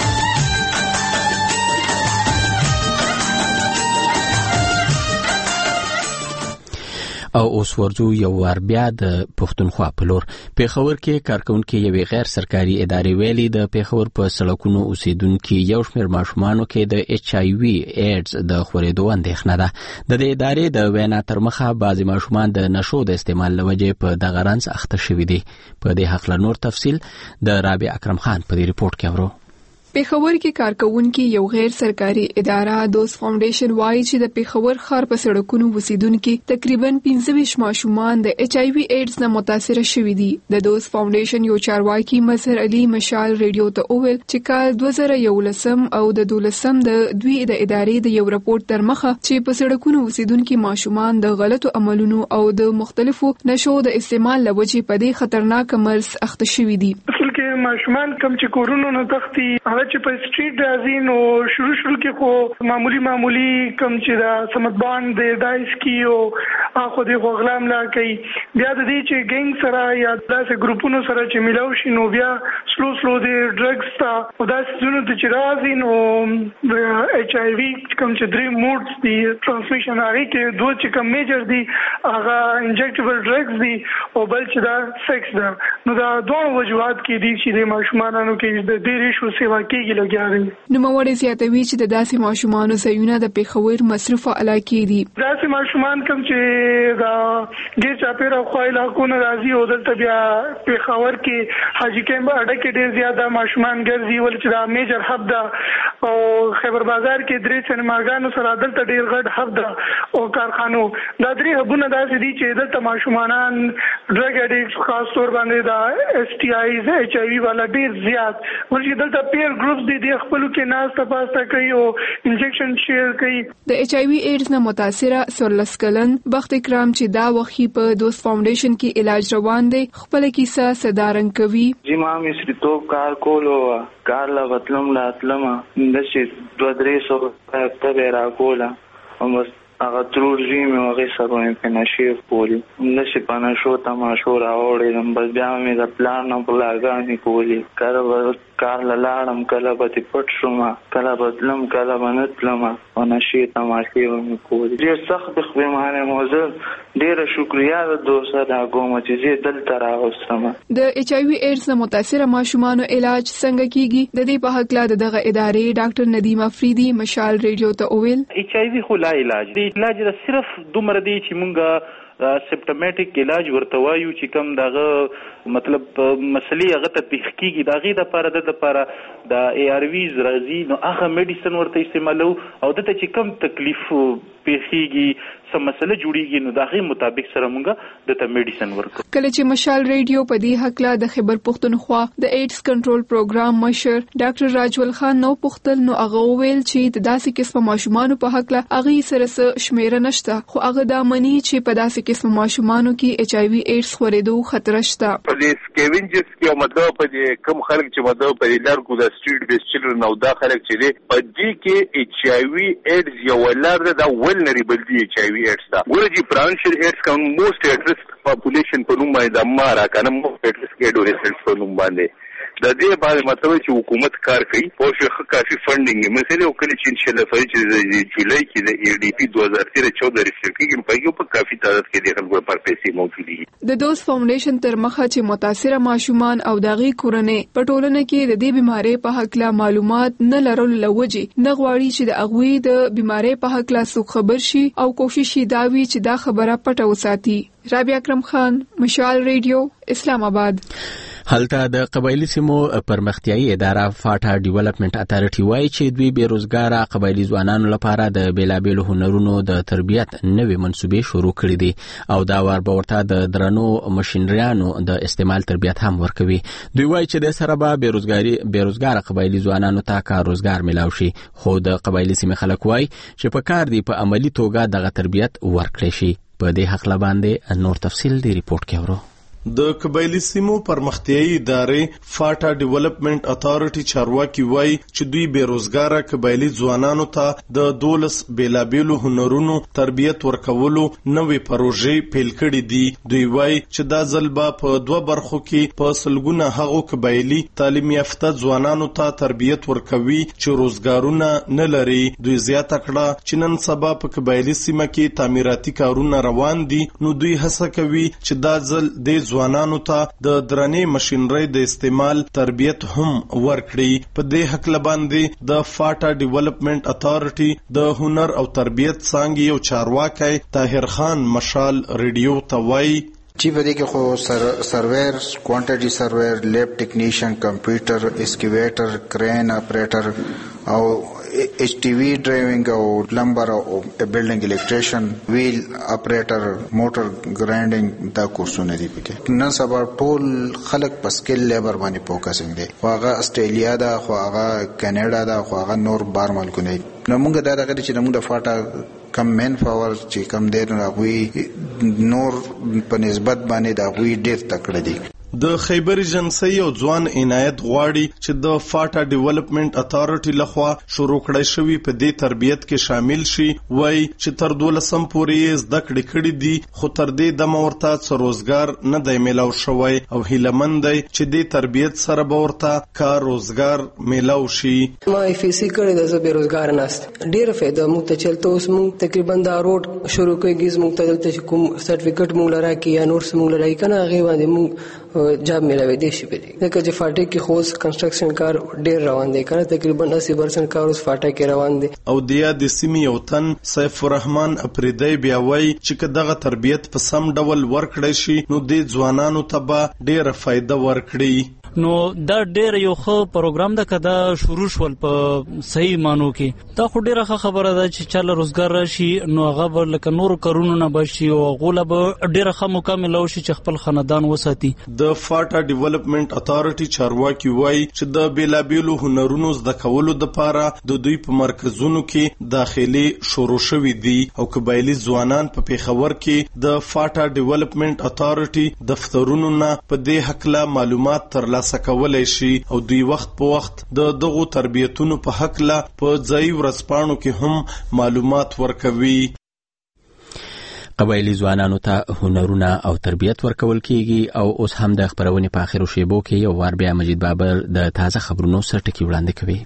او اوس ورځو یو ور بیا د پښتونخوا په لور. پیښور کې کارکونکو یوې غیر سرکاري ادارې ویلي د پیښور په سړکونو اوسیدونکو یو شمېر ماشومانو کې د HIV ایډز د خورېدو اندېښنه ده. د دې ادارې د وینا تر مخه بعضې ماشومان د نشو د استعمال لوجې په دغه رنځ اخته شوي دي. په دې هکله نور تفصیل د رابع اکرم خان په دې ریپورت کې اورو. پیښور کې کارکونکو یو غیر سرکاري اداره دوست فاونډیشن وايي چې د پیښور ښار په سړکونو وسیدونکو تقریبا 25 ماشومان د HIV ایډز نه متاثر شوي دي. د دوست فاونډیشن یو چارواکي مظهر علي مشال ریډیو ته وویل چې کال 2011 او د 2012 د دوی د ادارې د یو راپورټ تر مخه چې په سړکونو وسیدونکو ماشومان د غلطو عملونو او د مختلفو نشو د استعمال لوجې په دې خطرناک مرض اخته شوي دي. ماشومان کم چې کورونو نه تختی هغه چې په سټریټ راځي نو شروع کې خو معمولی کم چې دا سمدبان د دایس کیو اخو د غلام لا کوي بیا د دې چې ګینګ سره یا داسې ګروپونو سره چې ملاو شي نو بیا سلو د ډرګز تا او داسې زونه چې راځي نو HIV کم چې درې موډز دي ترانسمیشن هغه کې دوه چې کم میجر دي هغه انجکټیبل ډرګز دي او بل چې دا سیکس ده. نو دا دوه وجوهات کې دي چې د ماشومانو کې د ډېرې شو سیوا کېږي لګیا دي. نو موږ زیاتوي چې د داسې ماشومانو ځایونه د پیښور مصرفه علاقې دي. داسې ماشومان کوم چې دا ګیر چاپیره خو علاقونه راځي او دلته بیا پیښور کې حاجی کمپ اډه کې ډېر زیاته ماشومان ګرځي ول چې دا میجر هب ده او خیبر بازار کې درې سینماګانو سره دلته ډېر غټ هب ده او کارخانو دا درې هبونه داسې دي چې دلته ماشومان ډرګ اډیکټ خاص طور باندې دا STIs HIV والا ډیر زیات ورته دلته پیر ګروپس دي د خپل کې ناس تاسو کوي او انجکشن شیر کوي. د HIV ایډز نه متاثره سورلس کلن بخت اکرام چې دا وخی په دوست فاونډیشن کې علاج روان دی خپل کیسه صدارنګ کوي. جما مې سړیتوب کار کولو کار لا وتلم لا اتلم د شي 2-300 ته را کوله او هغه تروږي مې هغه سره په نشي کولی نشي په نشو تماشو راوړم بس بیا مې د پلان نه بلاګانی کولی کار لاړم کله به پټ شوم کله بدلم کله بنتلم او نشي تماشي کولی ډیر سخت خپلمانه موزه ډیر شکریا د دوسه دا کوم چې دلته راوستم. د HIV ایډز نه متاثر ماشومانو علاج څنګه کیږي د دې په حق لا دغه ادارې ډاکټر ندیم افریدي مشال ریډیو ته وویل. HIV خو لا علاج دا صرف دومره دی چې مونږه سیمپټومټیک علاج ورته وایو چې کوم دغه مطلب مسلې هغه تطبیق کیږي دغه د لپاره د ARVs راځي نو هغه میډیسن ورته استعمالو او دته چې کوم تکلیف پیښیږي سم مسله جوړیږي نو دغه مطابق سره مونږه دته میډیسن ورکو. کله چې مشال ریډیو په دې حق لا د خیبر پښتونخوا د ایډز کنټرول پروګرام مشر ډاکټر راجول خان نو پختل نو هغه ویل چې د داسې قسم ماشومانو په حق لا هغه سره شمیره نشته خو هغه د منی چې په داسې قسم ماشومانو کې HIV ایډز خورېدو خطر شته. په دې سکیونجز کې مطلب په دې کم خلک چې مطلب په لارګو د سټریټ بیس چلډرن او دا خلک چې دي په دې کې HIV ایډز یو لار ده ولنریبل دي HIV ایډز دا ورجی پرانشل ایډز کوم موست ایٹ ریسک پاپولیشن په نوم باندې د مارا کنه موست ایٹ ریسک ایډولسنټس په نوم باندې د دې باندې مطلب چې حکومت کار کوي او چې کافي فندینګ مثلا وکړي چې ان شاء الله فرض چې جولای کې د EDP 2014 ریسرچ کې په کافي تعداد کې د خلکو پر پیسې موجود دي. د دوست فاونډیشن تر مخه چې متاثر ماشومان او دغه کورنۍ په ټولنه کې د دې بيمارۍ په حق لا معلومات نه لرل لوجي نه غواړي چې د اغوی د بيمارۍ په حق لا څوک خبر شي او کوشش یې دا وي چې دا خبره پټه وساتي. رابع اکرم خان مشال ریډیو اسلام آباد. هلته د قبایلی سیمو پرمختیايي اداره فاټا ډیولپمنٹ اتارټي وایي چې دوی بیروزګاره قبایلی ځوانانو لپاره د بیلابېلو هنرونو د تربیت نوې منصوبې شروع کړې دي او دا ور به ورته د درنو ماشینریانو د استعمال تربیت هم ورکوي. دوی وایي چې د سره به بیروزګاره قبایلی ځوانانو ته کار روزګار ملاوي شي، خو د قبایلی سیمې خلک وایي چې په کار دی په عملی توګه دغه تربیت ورکړي شي. په دې حق لباندې نور تفصیل دی ریپورت کې ورو. د قبایلی سیمو پرمختیايي ادارې فاټا ډیولپمنٹ اتارټي چارواکي وایي چې دوی بیروزګاره قبایلی ځوانانو ته د 12 بیلابېلو هنرونو تربیت ورکولو نوې پروژې پیل کړې دي. دوی وایي چې دا ځل به په 2 برخو کې په سلګونه هغو قبایلی تعلیم یافته ځوانانو ته تربیت ورکوي چې روزګارونه نه لري. دوی زیاته کړه چې نن سبا په قبایلی سیمه کې تعمیراتي کارونه روان دي، نو دوی هڅه کوي چې دا ځل د ځوانانو ته د درنې ماشینرۍ د استعمال تربیت هم ورکړي. په دې حق لباندې د فاټا ډیولپمنٹ اتارټي د هنر او تربیت څانګې یو چارواکي طاهر خان مشال ریډیو ته وایي چې په دې کې خو سرویر، کوانټیټي سرویر، لیب ټیکنیشن، کمپیوټر، اسکیویټر، کرین اپریټر او ایچ ټي وی ډرایوینګ او پلمبر او بلډینګ الیکټریشن، ویل اپریټر، موټر ګرایندینګ دا کورسونه دي. پکې نن سبا ټول خلک په سکل لیبر باندې فوکسینګ دي، خو هغه استرالیا ده، خو هغه کینیډا ده، خو هغه نور بار ملکونه. نو موږ دا دغه چې موږ د فاټا کم مین پاور چې کم دی نو هغوی نور په نسبت باندې د هغوی ډېر تکړه دي. د خیبر ایجنسی یو ځوان عنایت غواړي چې د فاټا ډیولپمنٹ اتارټي لخوا شروع کړی شوی په دې تربیت کې شامل شي. وایي چې تر 12 پورې زده کړې کړې دي، خو تر دې دمه ورته څه روزګار نه دی میلاو شوی او هیلهمند دی چې دې تربیت سره به ورته کار روزګار میلاو شي. ما ایفیسی کړی د زه بیروزګار ناست ډېره فایده موږ ته چلته. اوس موږ تقریبا دا روډ شروع کېږي، موږ ته دلته کوم سرټیفیکټ موږ لرا کې یا نور څه موږ لرا کنه هغه باندې موږ جاب ملاوي دي شي. ځکه چې فاټا کې خوځ کنسټرکشن کار ډېر روان دی، کنه تقریبا 80% کار اوس فاټا کې روان دی. او د سیمې یو تن سیف الرحمن افریدی بیا وایي چې دغه تربیت په سم ډول ورکړی شي نو د ځوانانو ته به ډېره فایده ورکړي. نو دا ډېر یو ښه پروګرام ده که دا شروع شول په صحیح مانو کې. دا خو ډېره ښه خبره ده چې چاله روزګار راشي نو هغه به لکه نورو کارونو نه بشي او هغو له به ډېره ښه موقع میلاو شي چې خپل خاندان وساتي. د فاټا ډیولپمنٹ اتارټي چارواکي وایي چې د بیلابېلو هنرونو زده کولو دپاره د دوی په مرکزونو کې داخلي شروع شوي دي او قبایلي ځوانان په پیښور کې د فاټا ډیولپمنٹ اتارټي دفترونو نه په دې هکله معلومات ترلاسه کولای شي او دوی وخت په وخت د دغو تربیتونو په هکله په ځایي ورځپاڼو کې هم معلومات ورکوي. قبایلی ځوانانو ته هنرونه او تربیت ورکول کیږي او اوس هم د خبرونې په اخرو شیبو کې یو وار بیا مجید بابر د تازه خبرونو سرټکی وړاندې کوي.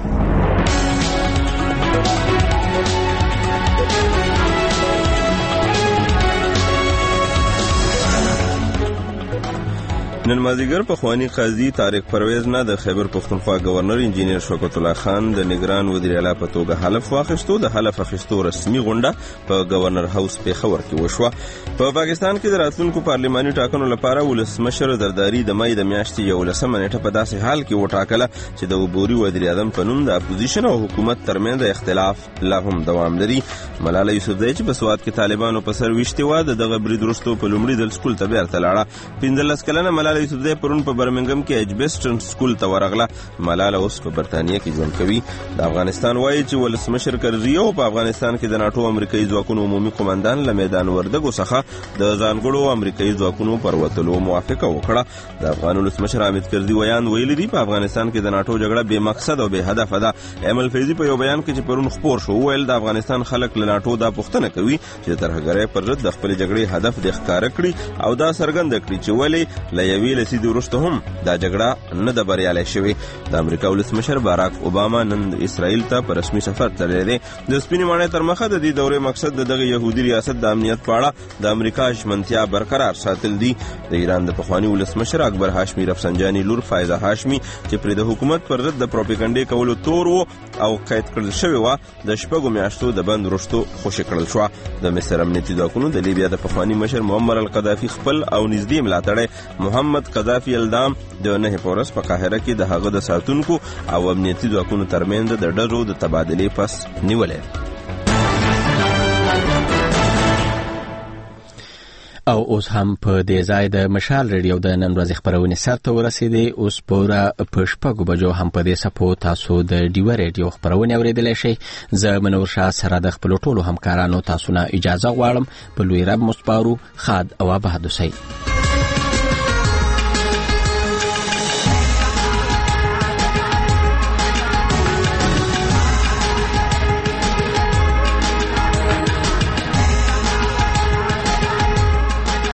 نن مازدیګر په خوانی قاضي طارق پرویز نه د خیبر پښتونخوا گورنر انجینیر شوکت الله خان د نگران وزیر اعلی په توګه حلف واخیستو. د حلف اخیستو رسمي غونډه په گورنر هاوس پیښور کې وشوه. په پاکستان کې د راتلونکو پارلماني ټاکنو لپاره ولسمشر زرداری د مای د میاشتې 11 نیټه په داسې حال کې وټاکله چې د عبوري وزیر اعظم په نوم د اپوزیشن او حکومت ترمنځ اختلاف لا هم دوام لري. ملاله یوسفزۍ چې په سواد کې طالبانو په سر ویشتي و دغه برید وروسته په لومړي ځل سکول ته بیرته لاړه. 15 کلنه ملاله یوسفزۍ پرون په برمنګم کې اجبسټن سکول ته ورغله. ملاله اوس په برتانیه کې ژوند کوي. د افغانستان وایي چې ولسمشر کرزي او په افغانستان کې د ناټو امریکایي ځواکونو عمومي قومندان له میدان وردګو څخه د ځانګړو امریکایي ځواکونو پر وتلو موافقه وکړه. د افغان ولسمشر حامد کرزي ویان ویلي دي په افغانستان کې د ناټو جګړه بې مقصد او بې هدفه ده. ایمل فیضي په یو بیان کې چې پرون خپور شو ویل د افغانستان خلک له ناټو دا پوښتنه کوي چې د ترهګرۍ پر ضد د خپل جګړې هدف د ښکاره کړي او دا څرګنده کړي چې ولې له یوې لسیزې وروسته هم دا جګړه نه ده بریالۍ شوې. د امریکا ولسمشر باراک اوباما نن اسرائیل ته په رسمي سفر تللی دی. د سپینې ماڼۍ تر مخه د دې دورې مقصد د دغه یهودي ریاست د امنیت په اړه د امریکا ژمنتیا برقرار ساتل دي. د ایران د پخواني ولسمشر اکبر هاشمي رفسنجاني لور فایزه هاشمي چې پرې د حکومت پر ضد د پروپاګاندا کولو تور و او قید کړل شوی و د شپږو میاشتو د بند وروسته خوشي کړل شو. د مصر امنیتي ځواکونو د لیبیا د پخواني مشر معمر القذافي خپل او نږدې ملاتړی محمد محمد قذافي الدام د 9 پورس په قاهره کې د هغه د ساتونکو او امنیتي ځواکونو ترمنځ د ډزو د تبادلې پس نیولې. او اوس هم په دې ځای د مشال ریډیو د نن ورځې خبرونه سرته ورسېدې. اوس پوره په 6 بجو هم په دې سپو تاسو د ډیو ریډیو خبرونه اوریدلای شئ. زه منور شاه سره د خپل ټولو همکارانو تاسو نه اجازه غواړم. په لوی رب مصبارو خاد او آباد اوسئ.